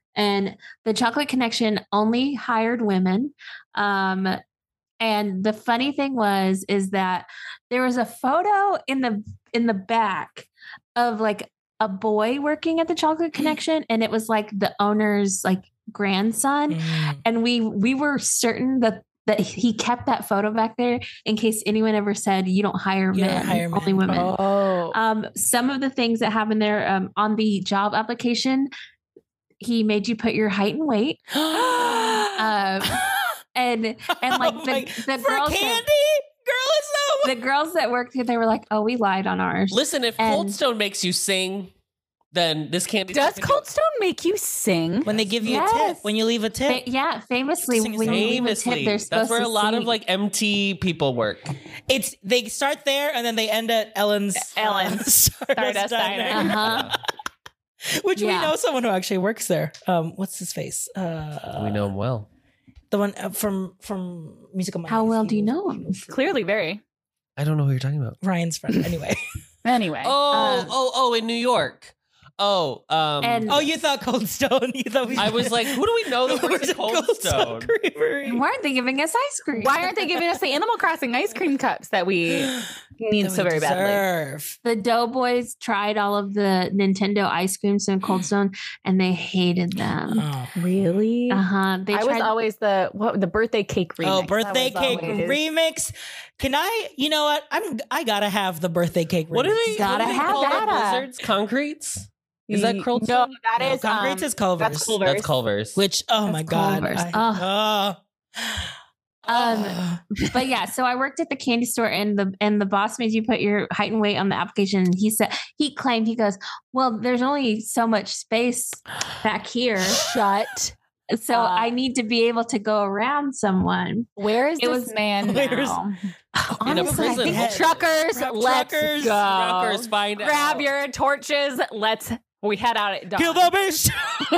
and the Chocolate Connection only hired women. And the funny thing is that there was a photo in the back of like a boy working at the Chocolate Connection, and it was like the owner's like grandson. And we were certain that he kept that photo back there in case anyone ever said you don't hire men, only women. Some of the things that happened there on the job application, he made you put your height and weight. And like the girls the girls that worked here, they were like, "Oh, we lied on ours." Listen, if Cold Stone makes you sing, then this candy does Cold Stone make you sing when they give you a tip? When you leave a tip, famously when you leave a tip, they're supposed to. That's where a lot of like MT people work. They start there and then they end at Ellen's Stardust Diner. Which we know someone who actually works there. What's his face? We know him well. The one from Musical Minds. How well do you know him? Clearly, very. I don't know who you're talking about. Ryan's friend. Anyway. In New York. You thought Cold Stone. You thought I was like, who do we know that works at Cold Stone? Why aren't they giving us ice cream? Why aren't they giving us the Animal Crossing ice cream cups that we need so very badly? The Doughboys tried all of the Nintendo ice creams in Cold Stone, and they hated them. Oh, really? I was always the birthday cake remix. Oh, birthday cake remix. Can I? You know what? I gotta have the birthday cake remix. What do they gotta have call that? Blizzards? Concretes? Is that Cold Stone? No, that is Concretes is Culver's. That's Culver's. Which my God. But yeah, so I worked at the candy store, and the boss made you put your height and weight on the application. And he claimed, he goes, "Well, there's only so much space back here. Shut. So I need to be able to go around someone." Where is this man now? Honestly, I think truckers, let's go. Truckers, find Grab out. your torches. We head out at dawn. Kill the beast.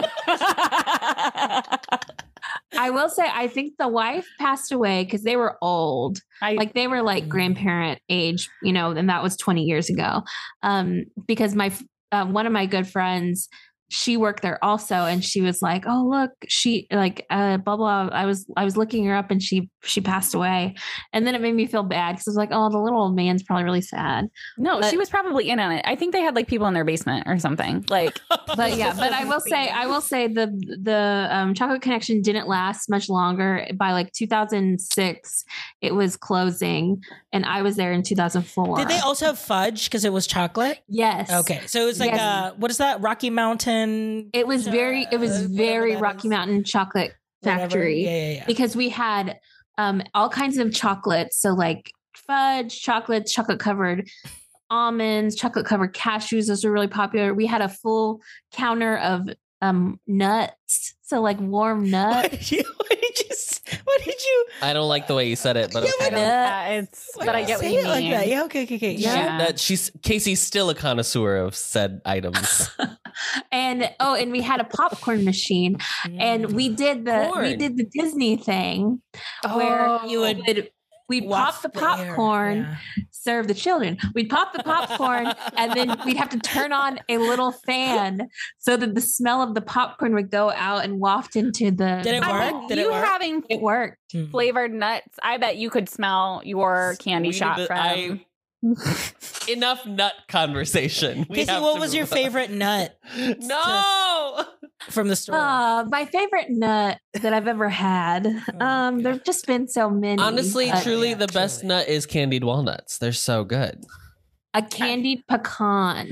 I will say, I think the wife passed away because they were old. They were like grandparent age, and that was 20 years ago. Because one of my good friends, she worked there also, and she was like, "Oh, look, she blah blah." I was looking her up, and she passed away, and then it made me feel bad because I was like, "Oh, the little old man's probably really sad." No, she was probably in on it. I think they had like people in their basement or something. But I will say the Chocolate Connection didn't last much longer. By like 2006, it was closing, and I was there in 2004. Did they also have fudge because it was chocolate? Yes. Okay, so it was like what is that? Rocky Mountain. It was very Rocky Mountain Chocolate Factory. Yeah. Because we had all kinds of chocolates. So like fudge, chocolate covered almonds, chocolate covered cashews. Those were really popular. We had a full counter of nuts. So like warm nuts. What did you? I don't like the way you said it, but but I get what you mean. Like that. Yeah. Okay. Yeah. That Casey's still a connoisseur of said items. And we had a popcorn machine, and we did the Disney thing where we'd pop the popcorn, serve the children. We'd pop the popcorn, and then we'd have to turn on a little fan so that the smell of the popcorn would go out and waft into the. Did it work? It worked. Flavored nuts. I bet you could smell your candy shop from. Enough nut converstion. Casey, what was your favorite nut? No. From the store. My favorite nut that I've ever had. There've just been so many. Honestly, truly, the best nut is candied walnuts. They're so good. A candied pecan.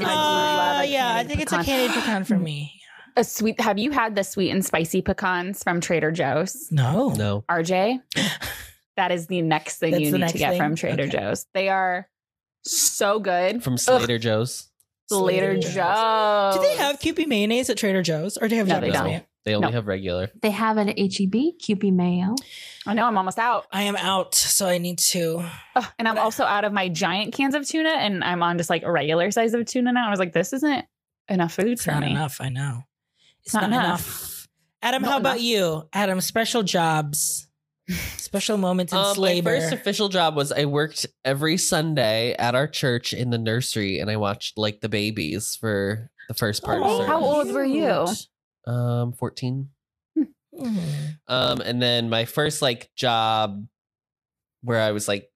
I think it's a candied pecan for me. A sweet. Have you had the sweet and spicy pecans from Trader Joe's? No. RJ? That is the next thing you need to get from Trader Joe's. They are so good. From Slater Joe's. Slater Joe's. Do they have Kewpie mayonnaise at Trader Joe's, or do they have Japanese mayo? They only have regular. They have an HEB Kewpie mayo. I know, I'm almost out. I am out, so I need to. And I'm also out of my giant cans of tuna, and I'm on just like a regular size of tuna now. I was like, this isn't enough food for me. Not enough, I know. It's not enough. Adam, how about you? Adam, special jobs. Special moments in labor. My first official job was I worked every Sunday at our church in the nursery, and I watched like the babies for the first part of service. How old were you? 14. Mhm. And then my first like job where I was like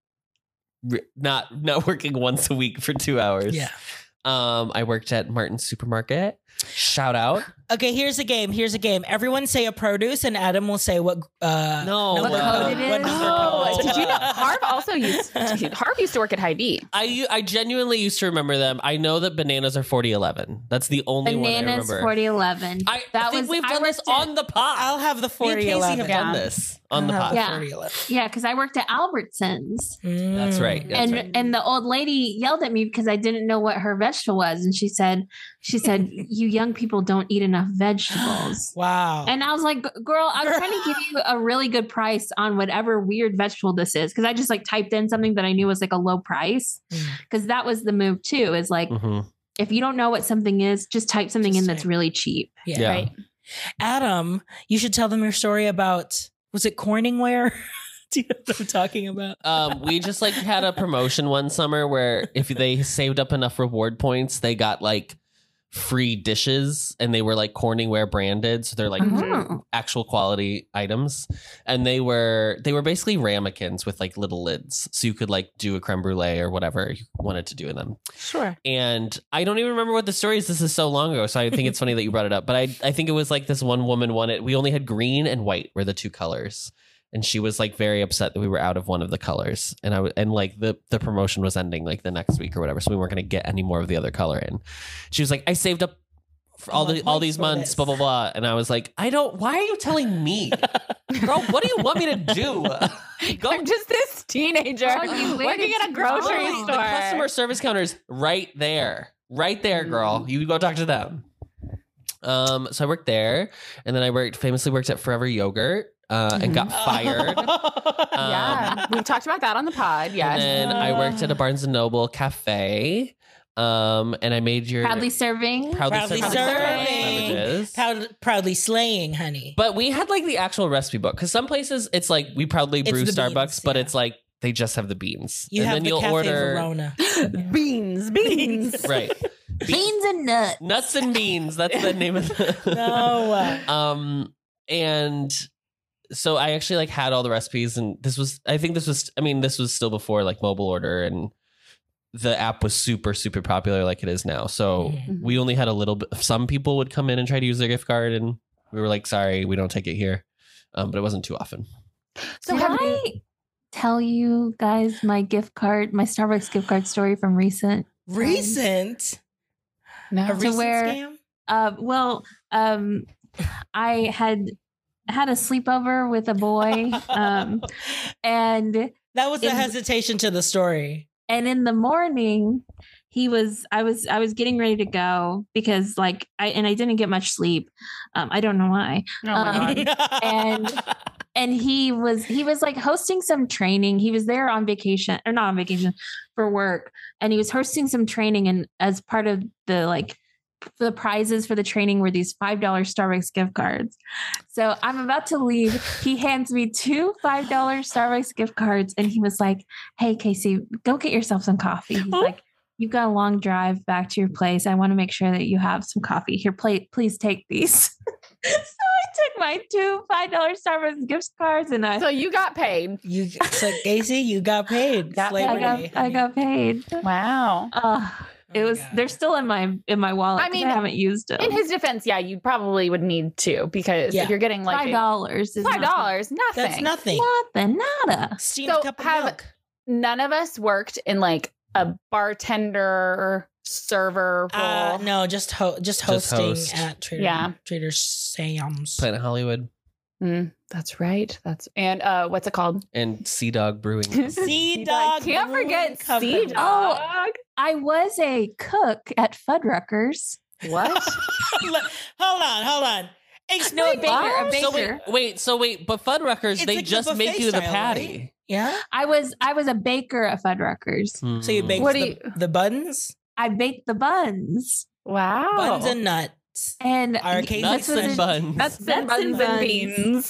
not working once a week for 2 hours. Yeah. I worked at Martin's Supermarket. Shout out. Okay, here's a game. Everyone say a produce, and Adam will say what. No, what code it is? number Oh, code. did you know Harv used to work at Hy-Vee. I genuinely used to remember them. I know that bananas are 4011. That's the only one I Bananas remember. 4011. I think we've done this on the pod. I'll have the Me and Casey 4011. have Yeah. done this on the I'll have pod. the Yeah. 4011. Yeah, because I worked at Albertsons. That's right. That's right. And the old lady yelled at me because I didn't know what her vegetable was, and she said, "You young people don't eat enough vegetables." Wow. And I was like, "Girl, I'm trying to give you a really good price on whatever weird vegetable this is," because I just like typed in something that I knew was like a low price, Mm. because that was the move too. Is like Mhm. if you don't know what something is, just type something Just in that's type. really cheap. Yeah. Yeah. Right. Adam, you should tell them your story about, was it Corningware? Do you know what I'm talking about? We just like had a promotion one summer where if they saved up enough reward points, they got like free dishes, and they were like Corningware branded, so they're like Oh. actual quality items, and they were basically ramekins with like little lids, so you could like do a creme brulee or whatever you wanted to do in them. Sure. And I don't even remember what the story is. This is so long ago, so I think it's funny that you brought it up. But I think it was like this one woman won it. We only had green and white were the two colors, and she was like very upset that we were out of one of the colors. And like the promotion was ending like the next week or whatever, so we weren't going to get any more of the other color in. She was like, "I saved up for all these months, blah blah blah," and I was like, "I don't. Why are you telling me, girl? What do you want me to do?" Go. I'm just this teenager Oh, you waited working at a too grocery long. The store. customer service counter's right there, girl. You go talk to them. So I worked there, and then I famously worked at Forever Yogurt, and got fired. Yeah, we've talked about that on the pod. Yes. And then I worked at a Barnes and Noble cafe, and I made your Proudly serving. Proudly serving. beverages. Proudly slaying, honey. But we had like the actual recipe book, because some places it's like we proudly It's brew the Starbucks, beans, but yeah. it's like they just have the beans. You and have then the you'll Cafe order Verona. beans. right Beans and nuts. nuts and beans. That's the name of the No. And so I actually like had all the recipes, and this was still before like mobile order, and the app was super, super popular like it is now. So Mhm. we only had a little bit, some people would come in and try to use their gift card, and we were like, sorry, we don't take it here. But it wasn't too often. So Did have I tell you guys my Starbucks gift card story from recent? Recent. no. A recent where- scam? Well, I had a sleepover with a boy, and That was the in- hesitation to the story. in the morning I was getting ready to go because like I didn't get much sleep. I don't know why. Oh my God. And he was like hosting some training. He was there on vacation, or not on vacation, for work, and he was hosting some training, and as part of the prizes for the training were these $5 Starbucks gift cards. So I'm about to leave. He hands me two $5 Starbucks gift cards, and he was like, "Hey, Casey, go get yourself some coffee." He's like, "You've got a long drive back to your place. I want to make sure that you have some coffee. Here, please take these." So I took my two $5 Starbucks gift cards, and So you got paid. So Casey, you got paid. Flavor Day. I got paid. Wow. It was they're still in my wallet. I 'cause mean, I haven't used them. In his defense, yeah, you probably would need to, because Yeah. if you're getting like $5 is $5, nothing. That's nothing. nothing, nada. Steamed So cup of have- milk. None of us worked in like a bartender server role. No, just hosting host. at Trader, Yeah. Trader Sam's. Planet Hollywood That's right. And what's it called? and Sea Dog Brewing. Sea Dog. Can't Brewing forget Company. Sea Dog. I was a cook at Fuddruckers. What? Hold on. Explain baker, a what? baker. Wait, but Fuddruckers, It's they like the just make buffet you the style, patty. right? Yeah. I was a baker at Fuddruckers. So you baked What do the buns, I baked the buns, Wow. buns and nuts. and Our case Nuts this was and in- buns. That's Nuts and buns and beans.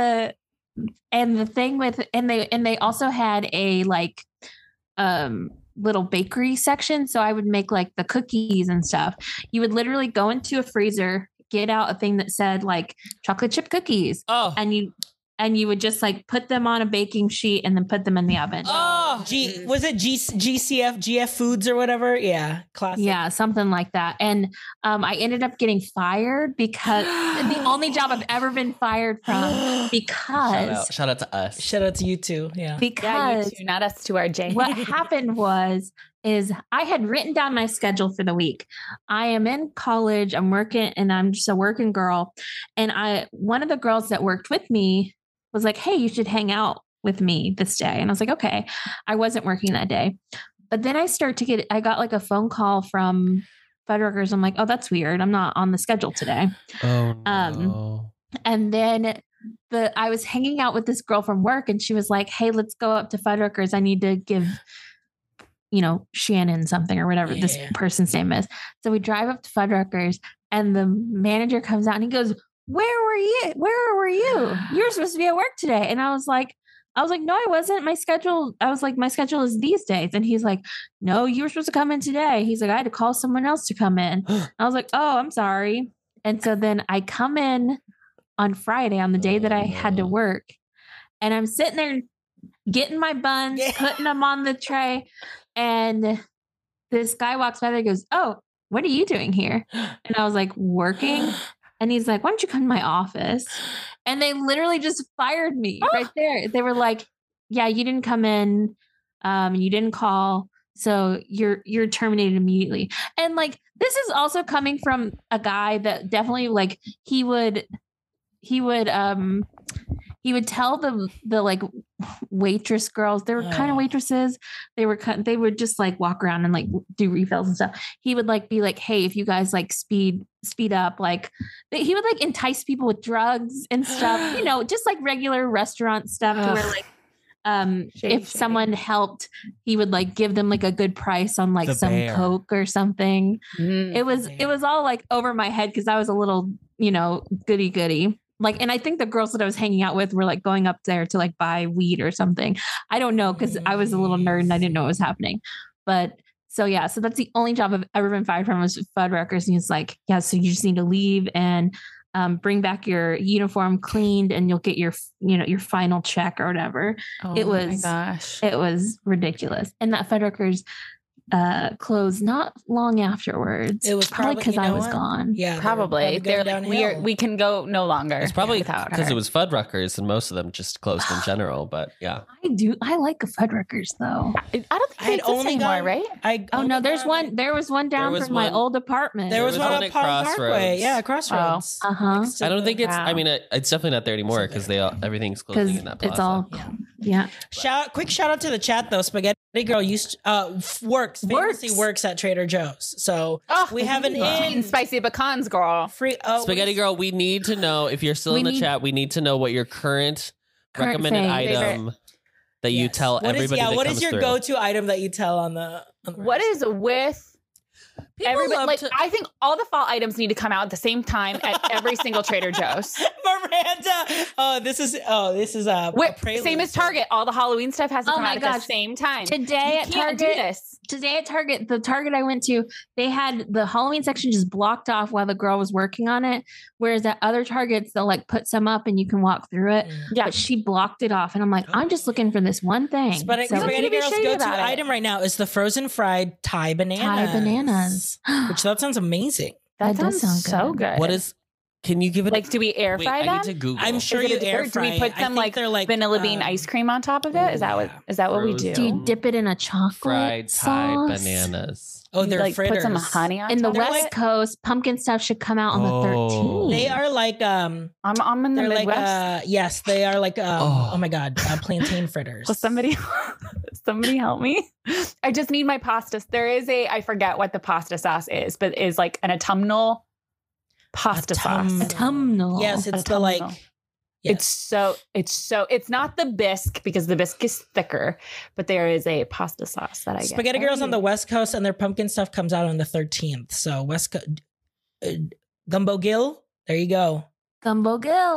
the thing with and they also had a like little bakery section. So I would make like the cookies and stuff. You would literally go into a freezer, get out a thing that said like chocolate chip cookies. Oh. And you would just like put them on a baking sheet and then put them in the oven. Oh, was it GF Foods or whatever? Yeah, classic. Yeah, something like that. And I ended up getting fired because the only job I've ever been fired from because Shout out to us. Shout out to you too. Yeah. Because you two, not us to our J. what happened is I had written down my schedule for the week. I am in college, I'm working, and I'm just a working girl. And one of the girls that worked with me was like, hey, you should hang out with me this day. And I was like, okay. I wasn't working that day. But then I got like a phone call from Fuddruckers. I'm like, oh, that's weird. I'm not on the schedule today. Oh, no. And then I was hanging out with this girl from work and she was like, hey, let's go up to Fuddruckers. I need to give, Shannon something or whatever this person's name is. So we drive up to Fuddruckers and the manager comes out and he goes, where were you? You were supposed to be at work today. And I was like, no, I wasn't. My schedule is these days. And he's like, no, you were supposed to come in today. He's like, I had to call someone else to come in. I was like, oh, I'm sorry. And so then I come in on Friday on the day that I had to work. And I'm sitting there getting my buns, putting them on the tray. And this guy walks by there and goes, oh, what are you doing here? And I was like, working. And he's like, why don't you come to my office? And they literally just fired me right there. They were like, yeah, you didn't come in. You didn't call. So you're terminated immediately. And like, this is also coming from a guy that definitely like, he would tell the like waitress girls, they were kind of waitresses. They would just like walk around and like do refills and stuff. He would like be like, hey, if you guys like speed up, like he would like entice people with drugs and stuff, just like regular restaurant stuff to where like, if someone helped, he would like give them like a good price on like some Coke or something. It was all like over my head because I was a little, goody. Like, and I think the girls that I was hanging out with were like going up there to like buy weed or something. I don't know because I was a little nerd and I didn't know what was happening. But so that's the only job I've ever been fired from was Fuddruckers. And he's like, yeah, so you just need to leave and bring back your uniform cleaned and you'll get your final check or whatever. Oh, it was ridiculous. And that Fuddruckers closed not long afterwards. It was probably because I was gone. Yeah, probably. They're like, we can go no longer. It's probably without because her. it was Fuddruckers and most of them just closed in general. But yeah, I like a Fuddruckers though. I don't think they exist anymore, right? There was one down from my old apartment. There was one at Parkway. Yeah, Crossroads. Oh. Uh-huh. I don't think it's. Wow. I mean, it's definitely not there anymore because everything's closing in that plaza. It's all. Yeah. Quick shout out to the chat though. Spaghetti Girl works at Trader Joe's. So we have an in spicy pecans, girl. Free Spaghetti Girl. We need to know if you're still in the chat. We need to know what your current recommended item that you tell everybody. What is your go-to item that you tell on the what is with? Everybody, I think all the fall items need to come out at the same time at every single Trader Joe's. Miranda, this is a same as Target. All the Halloween stuff has to come out at the same time. Today at Target, the Target I went to, they had the Halloween section just blocked off while the girl was working on it. Whereas at other Targets, they'll like put some up and you can walk through it. Yeah, but she blocked it off, and I'm like, I'm just looking for this one thing. Spaghetti Girl's go-to item right now is the frozen fried Thai bananas. Which that sounds amazing. That does sound so good. What is? Can you give it? Like, do we air fry them? I need to Google. I'm sure you air fry. Do we put some like vanilla bean ice cream on top of it? Is that what we do? Do you dip it in a chocolate fried Thai sauce? Bananas? Oh, they're like fritters. Put some honey on in top the West Coast. Pumpkin stuff should come out on the 13th. They are like I'm in the Midwest. Like yes, they are like oh my god, plantain fritters. Well, somebody help me. I just need my pasta. There is I forget what the pasta sauce is, but is like an autumnal pasta sauce. Autumnal. Yes, it's the like. Yes. It's not the bisque because the bisque is thicker, but there is a pasta sauce that I get. Spaghetti Girls on the West Coast and their pumpkin stuff comes out on the 13th. So West Coast, Gumbo Gill, there you go. Gumbo Gill.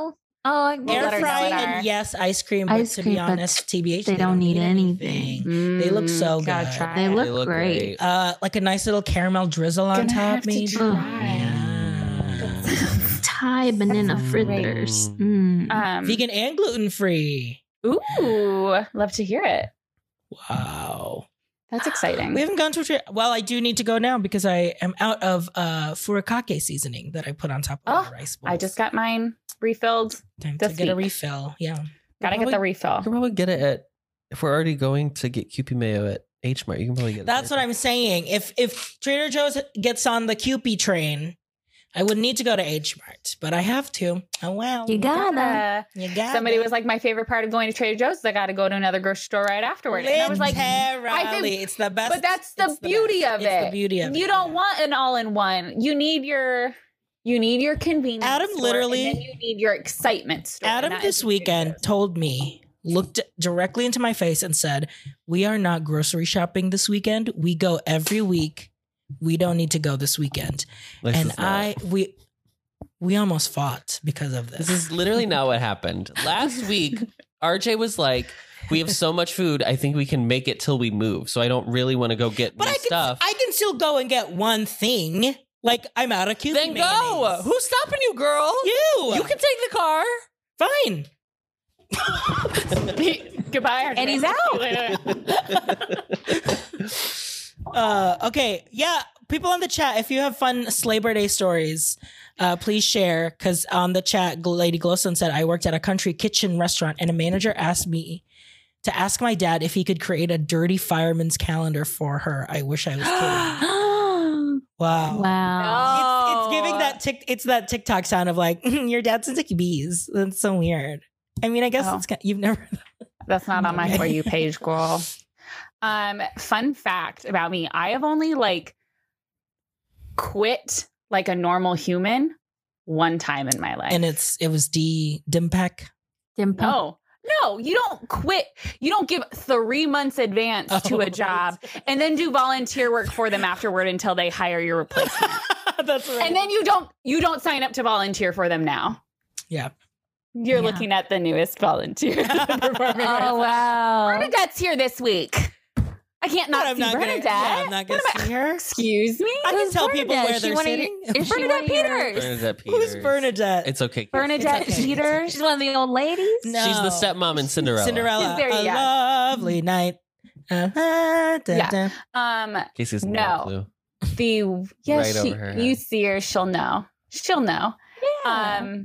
Oh, We'll let Air her fry know in our- and yes, ice cream. But Ice to cream, be but honest, TBH, they don't need anything. They look so Gotta good. try They it. look great. Like a nice little caramel drizzle on Gonna top, have to maybe. try. Yeah. Thai banana sounds fritters. great. Vegan and gluten free. Ooh, love to hear it. Wow. That's exciting. We haven't gone to a trip. Well, I do need to go now because I am out of furikake seasoning that I put on top of the rice bowls. I just got mine refilled. time to this get a week. refill. Yeah. Gotta get the refill. You can probably get it at, if we're already going to get Kewpie mayo at H Mart, you can probably get it. That's what I'm saying. If Trader Joe's gets on the Kewpie train, I would need to go to H Mart, but I have to. Oh well. You gotta. You got Somebody was like, my favorite part of going to Trader Joe's is I got to go to another grocery store right afterward. And I was like, literally, it's the best. but that's the It's beauty best. of It's it. the beauty of it. You don't want an all-in-one. You need your convenience Adam store, literally- and then you need your excitement store. Adam and that this is Trader weekend Joe's. told me, looked directly into my face and said, "We are not grocery shopping this weekend. We go every week. We don't need to go this weekend." This And is not- we almost fought because of this. This is literally not what happened. Last week, RJ was like, we have so much food, I think we can make it till we move. So I don't really want to go get but new stuff. I can still go and get one thing. Like I'm out of Kewpie Then go. mayonnaise. Who's stopping you, girl? You? You can take the car. Fine. Goodbye, RJ. And he's out. Okay. Yeah. People on the chat, if you have fun Labor Day stories, please share. Because on the chat, Lady Glowstone said, I worked at a country kitchen restaurant and a manager asked me to ask my dad if he could create a dirty fireman's calendar for her. I wish I was kidding. Wow. Wow. It's giving that it's that TikTok sound of like, your dad's into bees. That's so weird. I mean, I guess Oh. you've never. That's not on my Okay. For You page, girl. Fun fact about me: I have only quit like a normal human one time in my life. And it was Dimpek. no, you don't quit. You don't give 3 months advance to Oh, a job and then do volunteer work for them afterward until they hire your replacement. That's right. And then you don't sign up to volunteer for them now. Yeah. You're Yeah. looking at the newest volunteer. Oh, wow. Bernadette's here this week. I can't not see Bernadette. I'm not gonna What am I- see her. Excuse me? I can Who's tell people Bernadette? where Is she they're one of your- sitting. is she Bernadette one of your- Peters. Bernadette Peters. Who's Bernadette? It's okay. Bernadette It's okay. Peters. She's one of the old ladies. No. She's the stepmom in Cinderella. Cinderella. She's very a young. lovely night. Yeah. Casey's No. no clue. Yes, Right over her head. you see her, she'll know. She'll know. Yeah.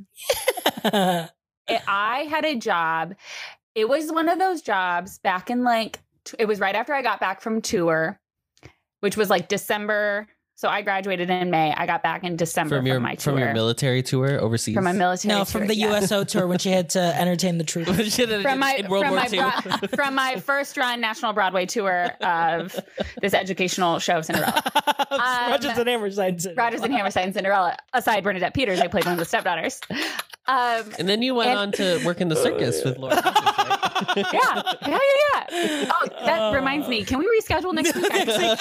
I had a job. It was one of those jobs back in it was right after I got back from tour, which was December. So I graduated in May. I got back in December From your my tour. from your military tour overseas. From my military No, tour, from the yeah. USO tour when she had to entertain the troops. From my in World from War my, II. from my first run national Broadway tour of this educational show Cinderella. Rodgers and Hammerstein. Rodgers and Hammerstein Cinderella. Aside Bernadette Peters, I played one of the stepdaughters. And then you went And- on to work in the circus with Laura. Right? Yeah. Oh, that reminds me. Can we reschedule next week?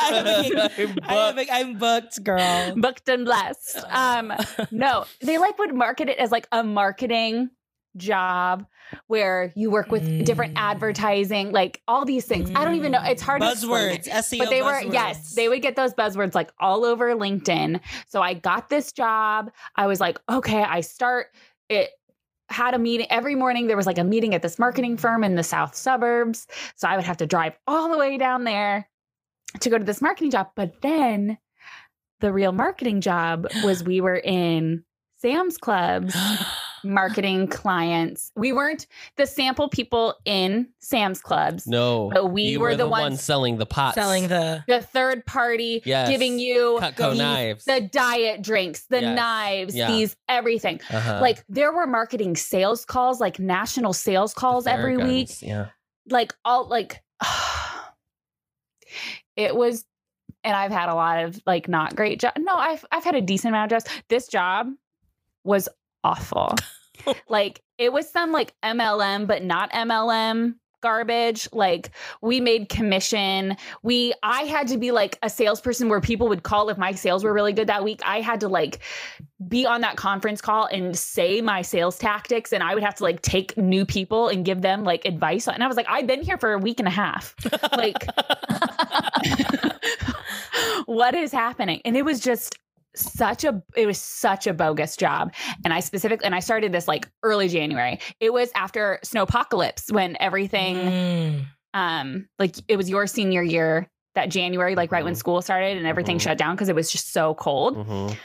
I'm booked, girl. Booked and blessed. No, they would market it as a marketing job where you work with different advertising, all these things. I don't even know. It's hard to explain Buzzwords, it. SEO But they were, buzzwords. yes, they would get those buzzwords all over LinkedIn. So I got this job. I was like, okay, it had a meeting every morning. There was a meeting at this marketing firm in the south suburbs. So I would have to drive all the way down there to go to this marketing job. But then the real marketing job was we were in Sam's Clubs marketing clients. We weren't the sample people in Sam's Clubs. No, But we you were the ones ones selling the pots, Selling the The third party Yes. giving you Cutco knives. the diet drinks, the Yes. knives, Yeah. these everything. Uh-huh. There were marketing sales calls, national sales calls every week. Yeah. It was, and I've had a lot of not great jobs. No, I've had a decent amount of jobs. This job was awful. It was some MLM, but not MLM garbage. Like we made commission. I had to be like a salesperson where people would call if my sales were really good that week. I had to like be on that conference call and say my sales tactics, and I would have to like take new people and give them like advice. And I was like, I've been here for a week and a half. Like, what is happening? And it was just such a bogus job. And I started this like early January. It was after Snowpocalypse when everything, like it was your senior year that January, like right when school started and everything shut down because it was just so cold.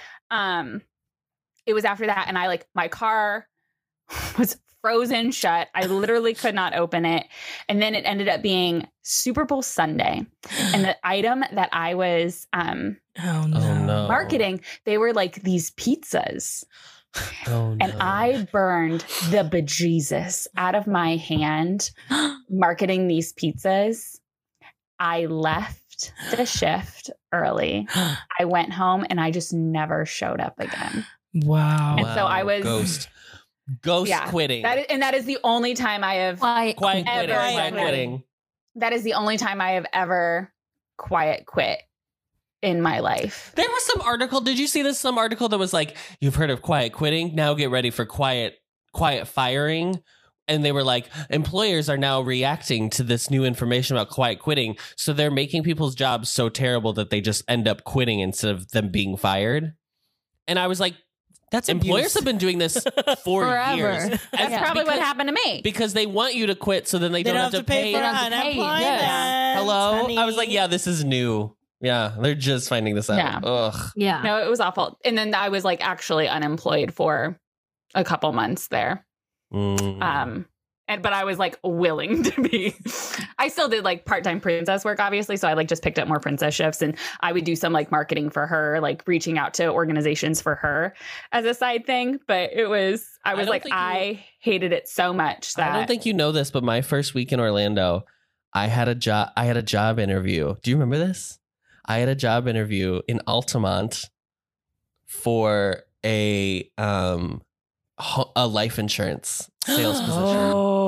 It was after that. And I like, my car was frozen shut. I literally could not open it. And then it ended up being Super Bowl Sunday. And the item that I was marketing, they were like these pizzas. And I burned the bejesus out of my hand marketing these pizzas. I left the shift early. I went home and I just never showed up again. Wow. And so I was Ghost quitting. That is the only time I have quiet quitting. That is the only time I have ever quiet quit in my life. There was some article. Did you see this? Some article that was like, you've heard of quiet quitting. Now get ready for quiet firing. And they were like, employers are now reacting to this new information about quiet quitting. So they're making people's jobs so terrible that they just end up quitting instead of them being fired. And I was like, that's employers have been doing this for years. That's probably what happened to me. Because they want you to quit so then they don't have to pay for unemployment. Yes. Hello? Honey. I was like, yeah, this is new. Yeah, they're just finding this out. Yeah. Ugh. Yeah. No, it was awful. And then I was like actually unemployed for a couple months there. But I was like willing to be. I still did like part-time princess work, obviously. So I like just picked up more princess shifts, and I would do some like marketing for her, like reaching out to organizations for her as a side thing. But I hated it so much that I don't think you know this, but my first week in Orlando, I had a job interview. Do you remember this? I had a job interview in Altamont for a life insurance sales position.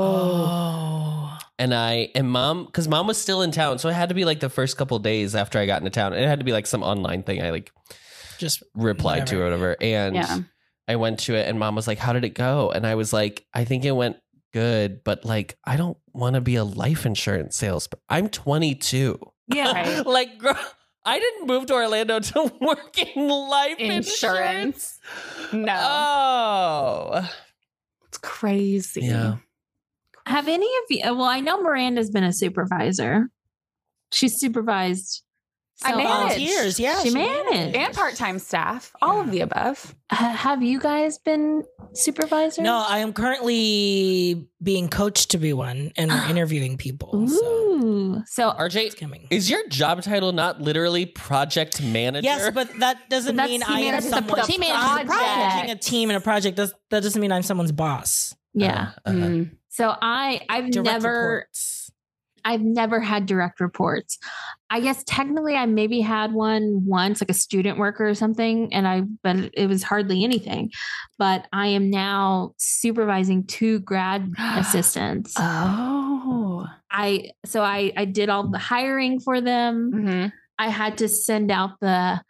And mom, because mom was still in town, so it had to be like the first couple of days after I got into town. It had to be like some online thing I like just replied to or whatever. And I went to it, and mom was like, "How did it go?" And I was like, "I think it went good, but like I don't want to be a life insurance salesperson. I'm 22." Yeah. Right. Like, girl, I didn't move to Orlando to work in life insurance. No. Oh. It's crazy. Yeah. Have any of you? Well, I know Miranda's been a supervisor. She's supervised. I managed. Volunteers, yeah. She managed. And part-time staff, all of the above. Have you guys been supervisors? No, I am currently being coached to be one, and we're interviewing people. So RJ, it's coming. Is your job title not literally project manager? Yes, but that doesn't mean I am someone's he manages the project. managing a team and a project. That doesn't mean I'm someone's boss. Yeah. So I've Direct reports. never had direct reports. I guess technically I maybe had one once, like a student worker or something, but it was hardly anything. But I am now supervising 2 grad assistants. Oh. I did all the hiring for them. Mm-hmm. I had to send out the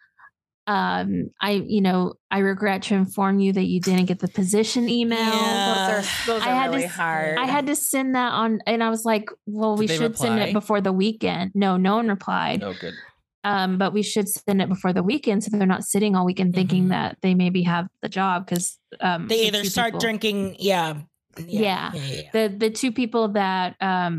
I regret to inform you that you didn't get the position email. Yeah. Those are really hard. I had to send that on, and I was like, well, we should send it before the weekend. No one replied. Oh, good. But we should send it before the weekend so they're not sitting all weekend thinking that they maybe have the job, because they either start drinking. Yeah. The 2 people that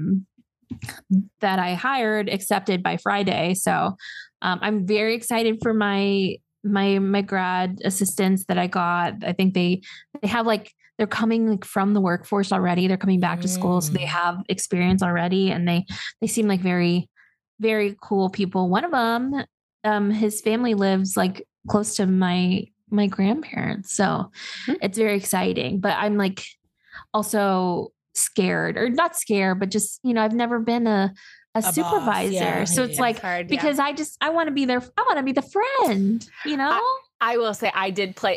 I hired accepted by Friday. So I'm very excited for my grad assistants that I got. I think they have they're coming like from the workforce already. They're coming back to school, so they have experience already, and they seem like very, very cool people. One of them, his family lives like close to my grandparents, so it's very exciting. But I'm like also scared, or not scared, but just I've never been a supervisor. Yeah, so it's like hard, because I want to be there. I want to be the friend, I will say I did play.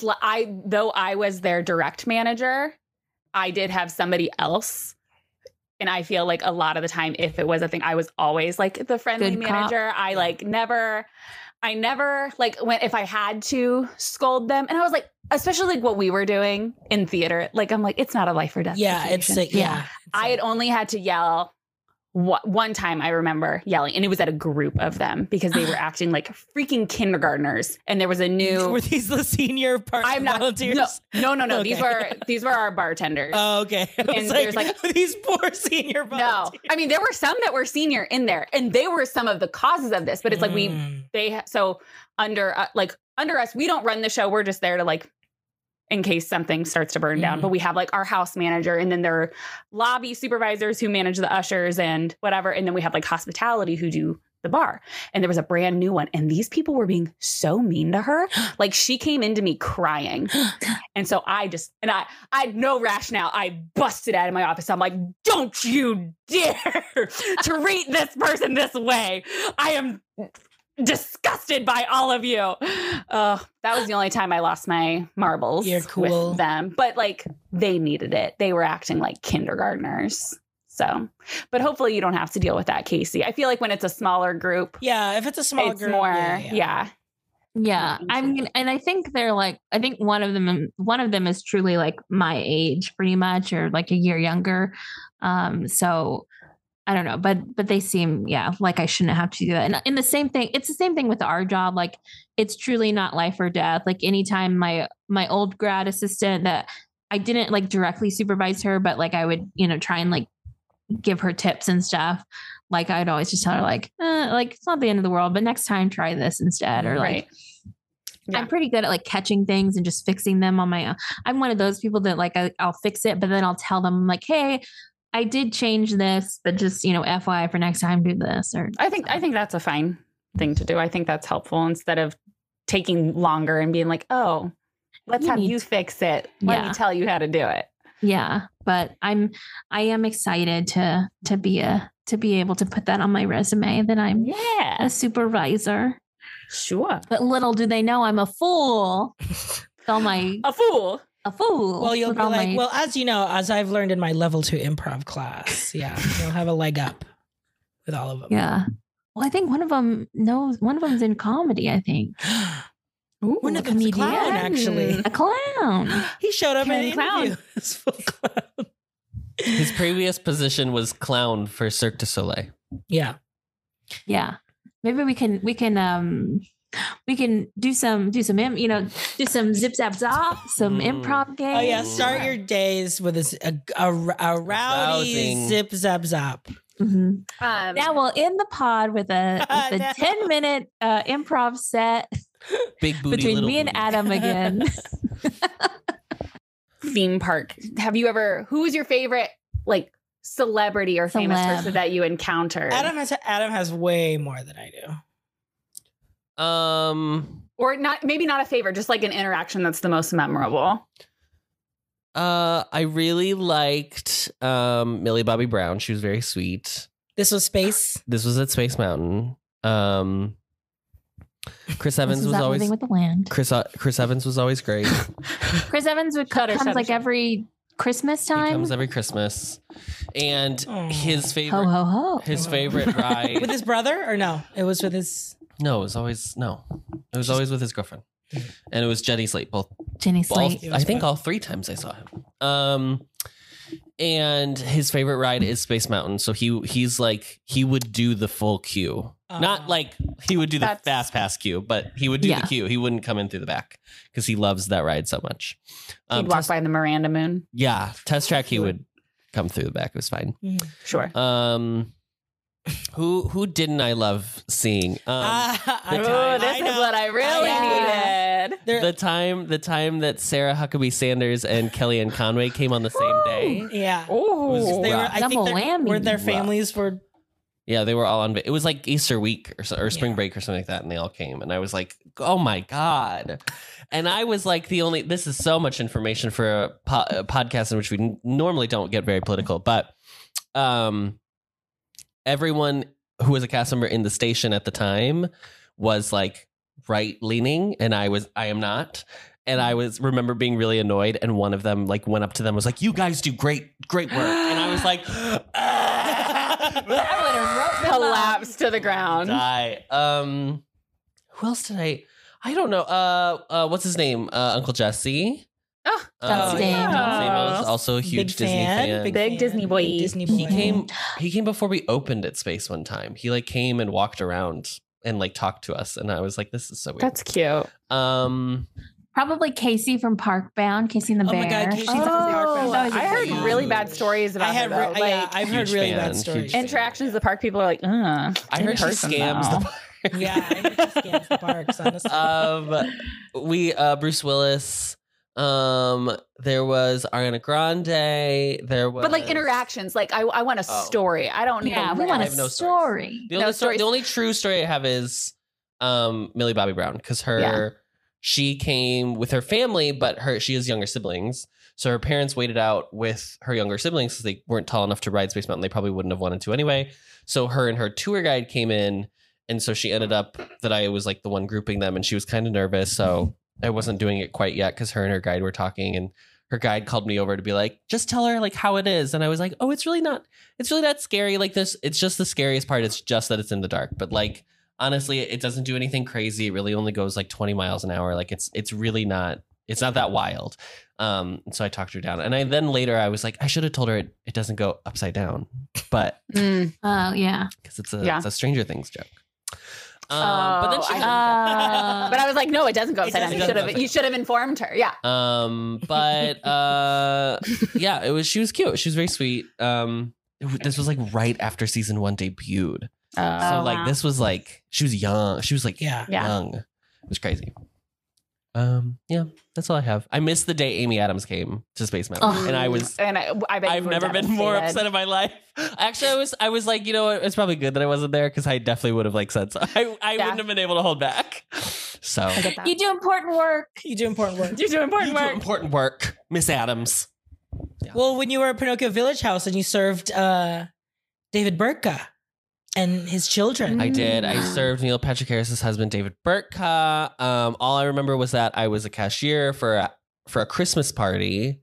Though I was their direct manager, I did have somebody else And I feel like a lot of the time, if it was a thing, I was always like the friendly Good cop. manager. I never like went if I had to scold them. And I was like, especially like what we were doing in theater, like I'm like, it's not a life or death situation. It's like, yeah. I had only had to yell one time. I remember yelling, and it was at a group of them because they were acting like freaking kindergartners. And there was a new. Were these the senior volunteers? No. Okay. These were our bartenders. Oh, okay. I was And like, there's like these poor senior no. volunteers. I mean, there were some that were senior in there, and they were some of the causes of this. But it's like under us, we don't run the show. We're just there to like, in case something starts to burn down. But we have like our house manager, and then there are lobby supervisors who manage the ushers and whatever. And then we have like hospitality who do the bar. And there was a brand new one. And these people were being so mean to her. Like she came into me crying. And so I had no rationale. I busted out of my office. I'm like, don't you dare treat this person this way. I am disgusted by all of you. That was the only time I lost my marbles with them. But like they needed it. They were acting like kindergartners. So, but hopefully you don't have to deal with that, Casey. I feel like when it's a smaller group. Yeah, if it's a small it's group. more, Yeah. I mean, and I think they're like, I think one of them is truly like my age pretty much, or like a year younger. So I don't know, but they seem, like I shouldn't have to do that. And in the same thing, it's the same thing with our job. Like it's truly not life or death. Like anytime my old grad assistant that I didn't like directly supervise her, but like I would, try and like give her tips and stuff. Like I'd always just tell her like it's not the end of the world, but next time try this instead. Or like, yeah. I'm pretty good at like catching things and just fixing them on my own. I'm one of those people that like, I'll fix it, but then I'll tell them like, hey, I did change this, but just, FYI for next time, do this. Or I think that's a fine thing to do. I think that's helpful instead of taking longer and being like, oh, let's have you fix it. Let me tell you how to do it. Yeah. But I am excited to be able to put that on my resume that I'm a supervisor. Sure. But little do they know I'm a fool. A fool. Well, you'll be like, well, as you know, as I've learned in my level 2 improv class, you'll have a leg up with all of them. Yeah. Well, I think one of them's in comedy, I think. Ooh, one of them's a clown, actually. A clown. He showed up in an interview. Clown. His previous position was clown for Cirque du Soleil. Yeah. Yeah. Maybe we can do some zip zap zop, some improv games. Oh yeah, start your days with a rowdy zip zap zop. Mm-hmm. Now we'll end the pod with a 10-minute improv set. Big booty between little me and booty. Adam again. Theme park. Who was your favorite like celebrity or famous person that you encountered? Adam has way more than I do. Or maybe not a favorite, just like an interaction that's the most memorable. I really liked Millie Bobby Brown. She was very sweet. This was Space. This was at Space Mountain. Chris Evans was always Living with the Land. Chris Evans was always great. Chris Evans comes like every Christmas time. He comes every Christmas, and his favorite ho ho ho. His favorite ride with his brother or no? It was with his. No, it was always always with his girlfriend, and it was Jenny Slate. Jenny Slate. I think all 3 times I saw him. And his favorite ride is Space Mountain. So he's like he would do the full queue, not like he would do the fast pass queue, but he would do the queue. He wouldn't come in through the back because he loves that ride so much. He'd walk by the Miranda Moon. Yeah, Test Track. He would come through the back. It was fine. Sure. Who didn't I love seeing? This is what I really needed. The time that Sarah Huckabee Sanders and Kellyanne Conway came on the same day. Yeah. Were their families were. Yeah, they were all on. It was like Easter week or spring break or something like that, and they all came, and I was like, "Oh my god!" And I was like, this is so much information for a podcast in which we normally don't get very political, but everyone who was a cast member in the station at the time was like right leaning, and I am not. And I remember being really annoyed, and one of them like went up to them and was like, "You guys do great work," and I was like, Collapse to the ground. Die. Who else did I don't know. What's his name? Uncle Jesse. Oh, That's Dave. Stamos, also a huge Disney fan. Big Disney boy. Disney boy. He came before we opened at Space one time. He like came and walked around and like talked to us, and I was like, "This is so weird." That's cute. Probably Casey from Parkbound, Casey and the Oh Bear. my God, Casey from Oh, Parkbound. I heard really bad stories about her. Though. I've heard Huge really fan, bad stories. huge fan. Interactions at the park, people are like, I heard she scams the park. Yeah, I heard she scams the parks, honestly. Bruce Willis. There was Ariana Grande. There was, but like interactions, like I want a story. I don't need. Yeah, a we want a have no story. The only true story I have is Millie Bobby Brown, because she came with her family, but she has younger siblings. So her parents waited out with her younger siblings because they weren't tall enough to ride Space Mountain. They probably wouldn't have wanted to anyway. So her and her tour guide came in. And so she ended up that I was like the one grouping them, and she was kind of nervous. So I wasn't doing it quite yet because her and her guide were talking, and her guide called me over to be like, just tell her like how it is. And I was like, oh, it's really not scary like this. It's just the scariest part. It's just that it's in the dark. But like, honestly, it doesn't do anything crazy. It really only goes like 20 miles an hour. Like it's really not, it's not that wild. So I talked her down. And then later I was like, I should have told her it doesn't go upside down, but Oh, yeah. because it's a Stranger Things joke. But then but I was like, no, it doesn't go upside down. You should have informed her. Yeah. Yeah, she was cute. She was very sweet. This was like right after season 1 debuted. So like this was like she was young. She was like young. It was crazy. Yeah, that's all I have. I missed the day Amy Adams came to Space Mountain, and I've never been more upset in my life. Actually, I was like, you know what? It's probably good that I wasn't there because I definitely would have like said so. I wouldn't have been able to hold back. So you do important work. You do important work. You do important work, Miss Adams. Yeah. Well, when you were at Pinocchio Village House and you served David Burtka and his children. I did. I served Neil Patrick Harris's husband, David Burtka. All I remember was that I was a cashier for a Christmas party,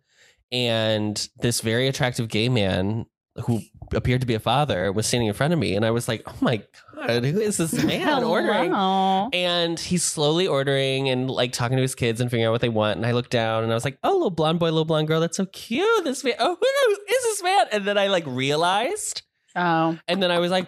and this very attractive gay man who appeared to be a father was standing in front of me, and I was like, oh my God, who is this man ordering? Wow. And he's slowly ordering and like talking to his kids and figuring out what they want. And I looked down and I was like, oh, little blonde boy, little blonde girl, that's so cute. This man, oh, who is this man? And then I like realized. Oh. And then I was like,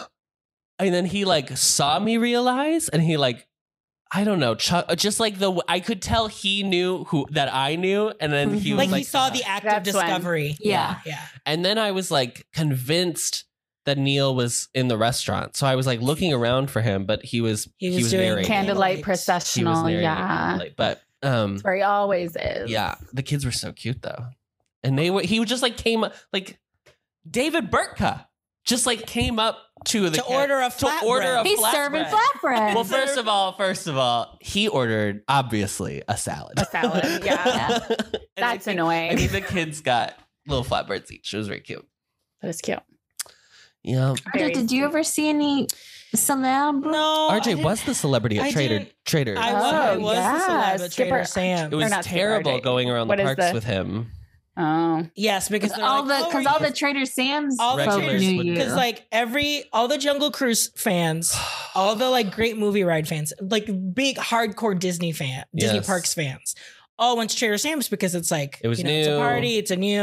and then he like saw me realize, and he like, I don't know, just like I could tell he knew that I knew, and then he was like he saw the act of discovery. Yeah. And then I was like convinced that Neil was in the restaurant, so I was like looking around for him, but he was doing narrating. Candlelight processional. But that's where he always is. Yeah, the kids were so cute though, and he just like came like David Burtka. Just like came up to order a flatbread. He's serving flatbread. Well, first of all, he ordered obviously a salad. Yeah. That's annoying. I mean, the kids got little flatbreads each. It was very cute. That is cute. Yeah. Did you ever see any celeb? No. RJ was the celebrity at Trader. I was the celeb at Trader Sam. It was terrible going around the parks with him. Oh yes, because all the Trader Sam's regulars knew you. Because like all the Jungle Cruise fans, all the like great movie ride fans, like big hardcore Disney Parks fans, all went to Trader Sam's because it's like it was new. It's a party, it's a new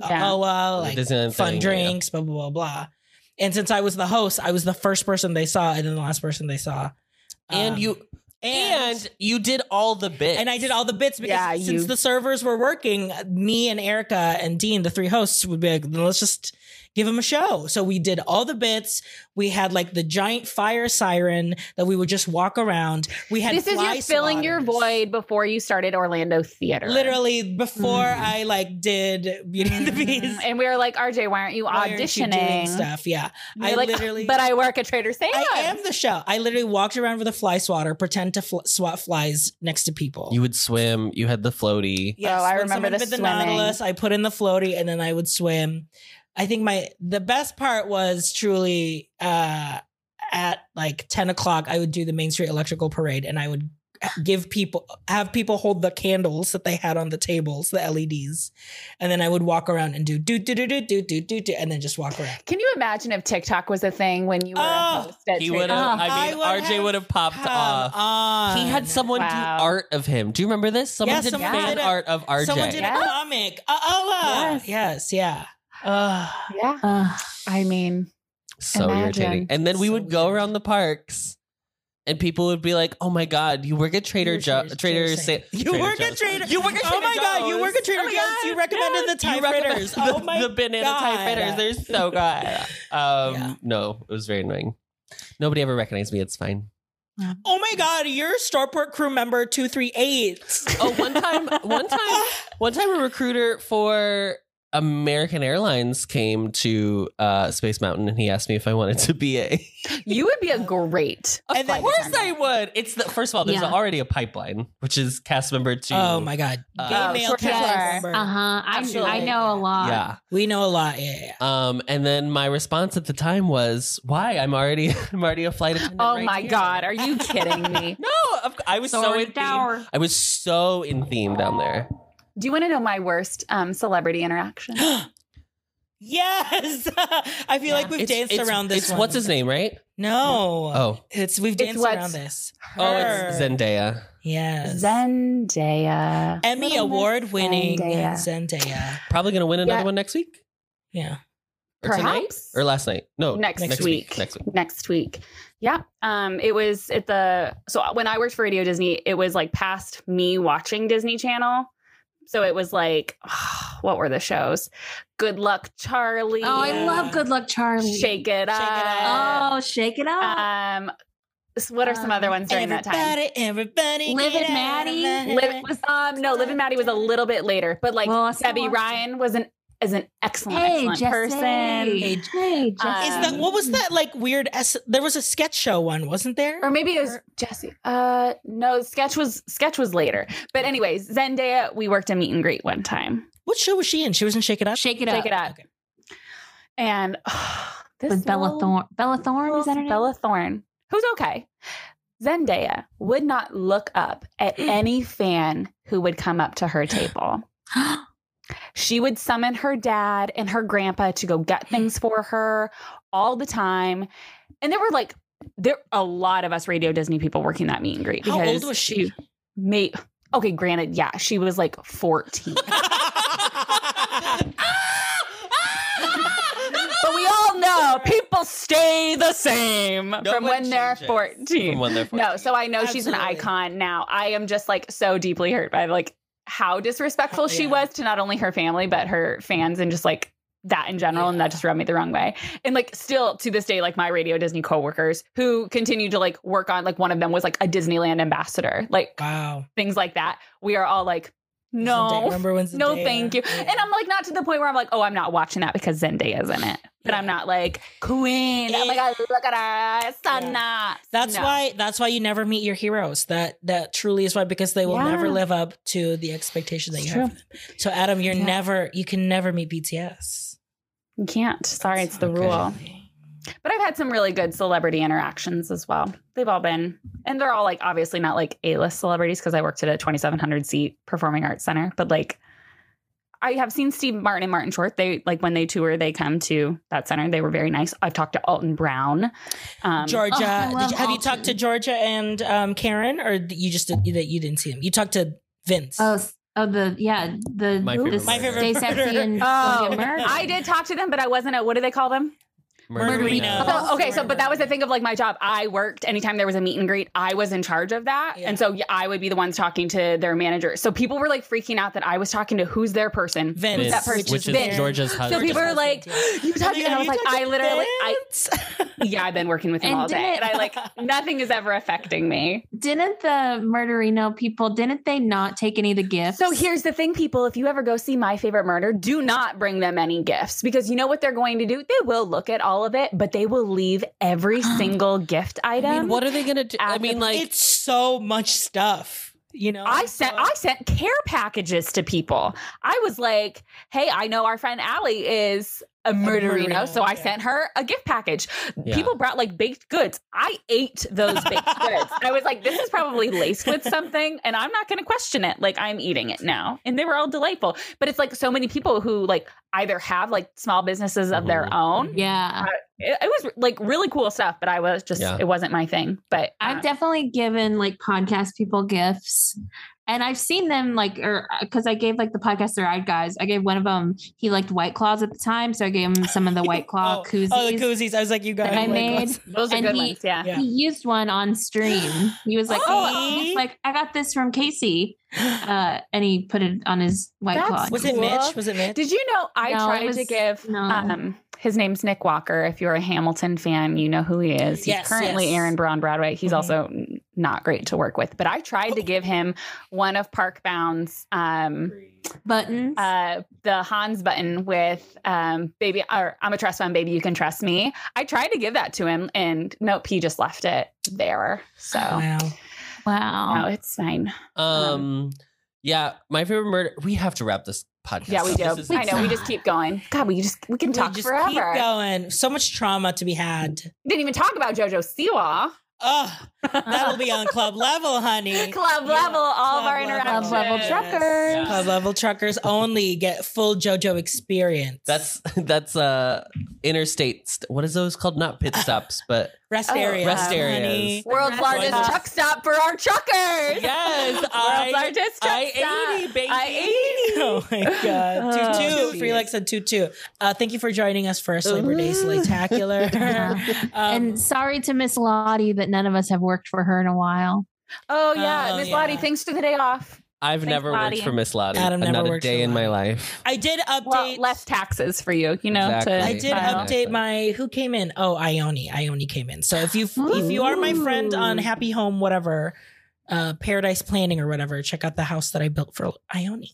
like fun drinks, blah blah blah blah. And since I was the host, I was the first person they saw, and then the last person they saw. And you did all the bits. And I did all the bits because since the servers were working, me and Erica and Dean, the 3 hosts, would be like, let's just give them a show. So we did all the bits. We had like the giant fire siren that we would just walk around. We had this is you filling your void before you started Orlando Theater. Literally before I like did Beauty and the Beast. And we were like, RJ, why aren't you auditioning stuff? Yeah. But I work at Trader Sam's. I am the show. I literally walked around with a fly swatter, pretend to swat flies next to people. You would swim. You had the floaty. Yes, I remember the Nautilus. I put in the floaty and then I would swim. I think the best part was truly at like 10 o'clock, I would do the Main Street Electrical Parade, and I would have people hold the candles that they had on the tables, the LEDs, and then I would walk around and do and then just walk around. Can you imagine if TikTok was a thing when you were a host at He would Trader have. Joe's? I mean, RJ would have popped off. He had someone do art of him. Do you remember this? Someone did fan art of RJ. Someone did a comic. Yes, yeah. Yeah. I mean, So irritating. And then we would go around the parks and people would be like, "Oh my God, you work at Trader Joe's. You work at Trader. Oh my God, you work at Trader Joe's. You recommended the Thai fritters. Oh my the banana Thai fritters. They're so good. No, it was very annoying. Nobody ever recognized me. It's fine. Oh my God, you're Starport crew member 238. Oh, one time a recruiter for American Airlines came to Space Mountain and he asked me if I wanted to be a. You would be a great. Of course I would. It's first of all, there's already a pipeline, which is cast member 2. Oh my God, gay male cast member. I know a lot. Yeah, we know a lot. Yeah. And then my response at the time was, "Why? I'm already a flight attendant." Oh my God, are you kidding me? No, I was so in theme. I was so in theme down there. Do you want to know my worst celebrity interaction? Yes. I feel like we've danced around this one. What's his name, right? No. Oh. We've danced around this. It's Zendaya. Yes. Zendaya. Emmy award winning Zendaya. Probably going to win another one next week? Yeah. Or perhaps. Tonight? Or last night? No. Next week. Next week. Yeah. It was so when I worked for Radio Disney, it was like past me watching Disney Channel. So it was like, what were the shows? Good Luck Charlie. Oh, I love Good Luck Charlie. Shake It Up. Oh, Shake It Up. What are some other ones during that time? Everybody. Liv and Maddie. Liv and Maddie was a little bit later, but like Debbie Ryan was an excellent person. Hey, Jesse. What was that like weird? There was a sketch show one, wasn't there? Or maybe it was Jesse. No, sketch was later. But anyways, Zendaya, we worked a meet and greet one time. What show was she in? She was in Shake It Up. Shake It Up. Okay. And this with Bella Thorne. Bella Thorne, is that her name? Bella Thorne, who's okay. Zendaya would not look up at any fan who would come up to her table. She would summon her dad and her grandpa to go get things for her all the time. And there were a lot of us Radio Disney people working that meet and greet. How old was she? Okay, granted, yeah, she was like 14. But we all know people stay the same from when they're 14. No, so I know she's an icon now. I am just like so deeply hurt by like how disrespectful she was to not only her family, but her fans and just like that in general. And that just rubbed me the wrong way. And like still to this day, like my Radio Disney coworkers who continue to like work on, like one of them was like a Disneyland ambassador, like things like that. We are all like, no, thank you. Yeah. And I'm like, not to the point where I'm like, oh, I'm not watching that because Zendaya's in it. But I'm not like, Queen, oh my God, look at her, Sana. That's why you never meet your heroes. That truly is why, because they will never live up to the expectation that you have for them. So Adam, you can never meet BTS. You can't. Sorry, it's the rule. But I've had some really good celebrity interactions as well. They've all been, and they're all like obviously not like A-list celebrities because I worked at a 2,700 seat performing arts center. But like, I have seen Steve Martin and Martin Short. They like when they tour, they come to that center. They were very nice. I've talked to Alton Brown, Georgia. Have you talked to Georgia and Karen, or you just you didn't see them? You talked to Vince. My favorite Stay Sexy and I did talk to them, but I wasn't what do they call them? Murderino. But that was the thing of like my job. I worked anytime there was a meet and greet, I was in charge of that. Yeah. And so I would be the ones talking to their manager. So people were like freaking out that I was talking to who's their person. Vince. That person. Which is Georgia's husband. So people were like, you talking? And I was like, I literally, I've been working with him all day. And I like, nothing is ever affecting me. Didn't the Murderino people, didn't they not take any of the gifts? So here's the thing, people, if you ever go see My Favorite Murder, do not bring them any gifts because you know what they're going to do? They will look at all of it, but they will leave every single gift item. I mean, what are they going to do? I mean, like, it's so much stuff. You know, I sent care packages to people. I was like, hey, I know our friend Allie is a murderino. murderino, So I yeah. sent her a gift package. Yeah. People brought like baked goods. I ate those baked goods. I was like, this is probably laced with something, and I'm not going to question it. Like, I'm eating it now. And they were all delightful. But it's like so many people who like either have like small businesses of their own. Yeah. It was like really cool stuff, but I was just, it wasn't my thing. But I've definitely given like podcast people gifts. And I've seen them like, or because I gave like the Podcaster Ride guys, I gave one of them, he liked White Claws at the time. So I gave him some of the White Claw koozies. Oh, the koozies. I was like, you guys. that I made. those are and good he- ones. Yeah. Yeah. He used one on stream. He was like, See? I got this from Casey. And he put it on his White That's Claw. Was it Cool. Mitch? Was it Mitch? Did you know I No, tried it to was- give no. his name's Nick Walker. If you're a Hamilton fan, you know who he is. He's Yes, currently yes. Aaron Brown Broadway. He's Mhm. also not great to work with. But I tried to give him one of Parkbound's Buttons. the Hans button with baby, or I'm a trust fund, baby, you can trust me. I tried to give that to him, and nope, he just left it there. So Wow. wow. no, it's fine. Yeah, my favorite murder. We have to wrap this podcast. Yeah, we up. do. This is I know. We just keep going. God, we can talk just forever. keep going. So much trauma to be had. Didn't even talk about JoJo Siwa. Oh, that'll be on club level, honey. Club level, all of our Club level. interactions. Club level truckers. Yeah. Club level truckers only get full JoJo experience. That's interstate. What is those called? Not pit stops, but rest Oh, areas. rest areas. Honey. World's largest Rest- truck stop for our truckers. yes, World's largest truck stop. I-80, baby. I-80. Oh my god. Oh, Tutu. geez. Freelix said tutu. Thank you for joining us for our Labor Day Slaytacular. And sorry to Miss Lottie that none of us have worked for her in a while. Oh yeah, Oh, Miss yeah. Lottie, thanks for the day off. I've Thanks, never Lottie. worked for Miss Lottie. Adam never Not a worked day for in my Lottie. life. I did update. Well, less taxes for you, you know. Exactly. I did file. update my who came in. Oh, Ione. Ione came in. So if you are my friend on Happy Home, whatever, Paradise Planning or whatever, check out the house that I built for Ione.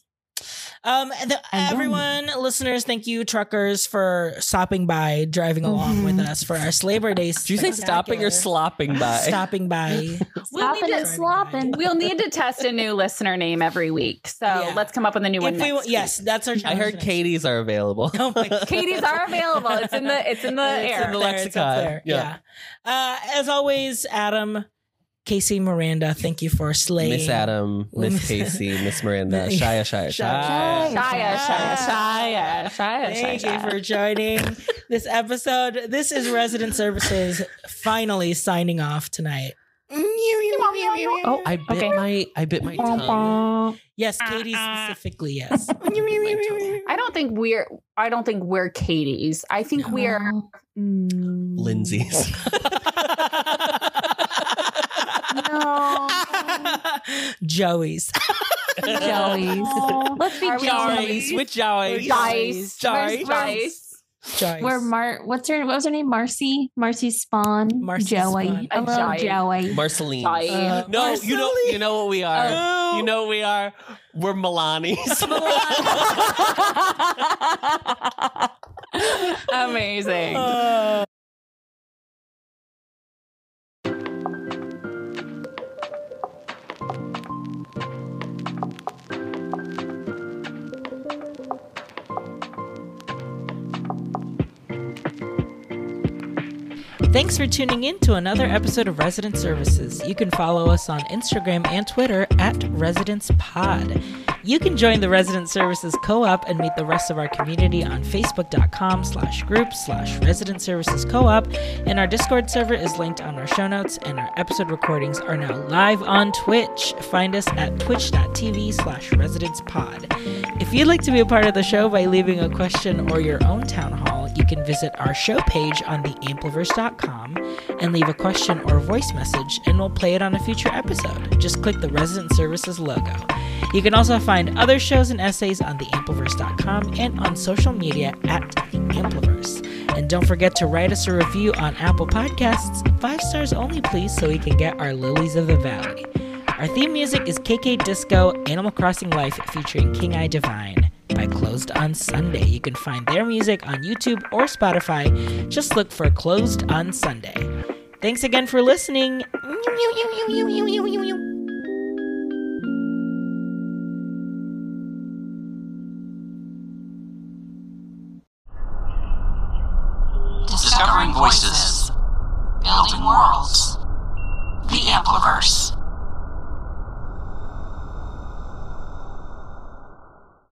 Everyone, listeners, thank you, truckers, for stopping by, driving along with us for our Labor Day. Did you say stopping or slopping by? Stopping by. Stopping need and to- slopping. We'll need to test a new listener name every week. So Yeah. let's come up with a new one. If we, next yes, that's our I challenge. heard next. Katie's are available. Oh my God. week. Katie's are available. It's in the air. It's in the there, it's up lexicon. there. Yeah. Yeah. As always, Adam, Casey, Miranda, thank you for slaying. Miss Adam, Miss Miss- Casey, Miss Miranda, Shia. Shia. Thank you for joining this episode. This is Resident Services finally signing off tonight. Oh, I bit my tongue. Yes, Katie specifically, yes. I don't think we're Katie's. I think we're Lindsay's. No. Joey's. Joey's. Let's be Joey's. With Joey's. Dice. Joyce. Dice. Joey's. Where what was her name? Marcy? Marcy Spawn. Marcy Joey. Spawn. Hello, Joey. Joey. Marceline. Dice. No, you know what we are. Oh. You know what we are. We're Milani's. Amazing. Thanks for tuning in to another episode of Resident Services. You can follow us on Instagram and Twitter at ResidencePod. You can join the Resident Services Co-op and meet the rest of our community on Facebook.com/group/Resident Services Co-op. And our Discord server is linked on our show notes, and our episode recordings are now live on Twitch. Find us at twitch.tv/ResidencePod. If you'd like to be a part of the show by leaving a question or your own town hall, you can visit our show page on theampliverse.com and leave a question or voice message, and we'll play it on a future episode. Just click the Resident Services logo. You can also find other shows and essays on theampliverse.com and on social media at The Ampliverse. And don't forget to write us a review on Apple Podcasts. 5 stars only, please, so we can get our Lilies of the Valley. Our theme music is KK Disco Animal Crossing Life featuring King Eye Divine by Closed on Sunday. You can find their music on YouTube or Spotify. Just look for Closed on Sunday. Thanks again for listening. Voices. Building worlds. The Ampliverse.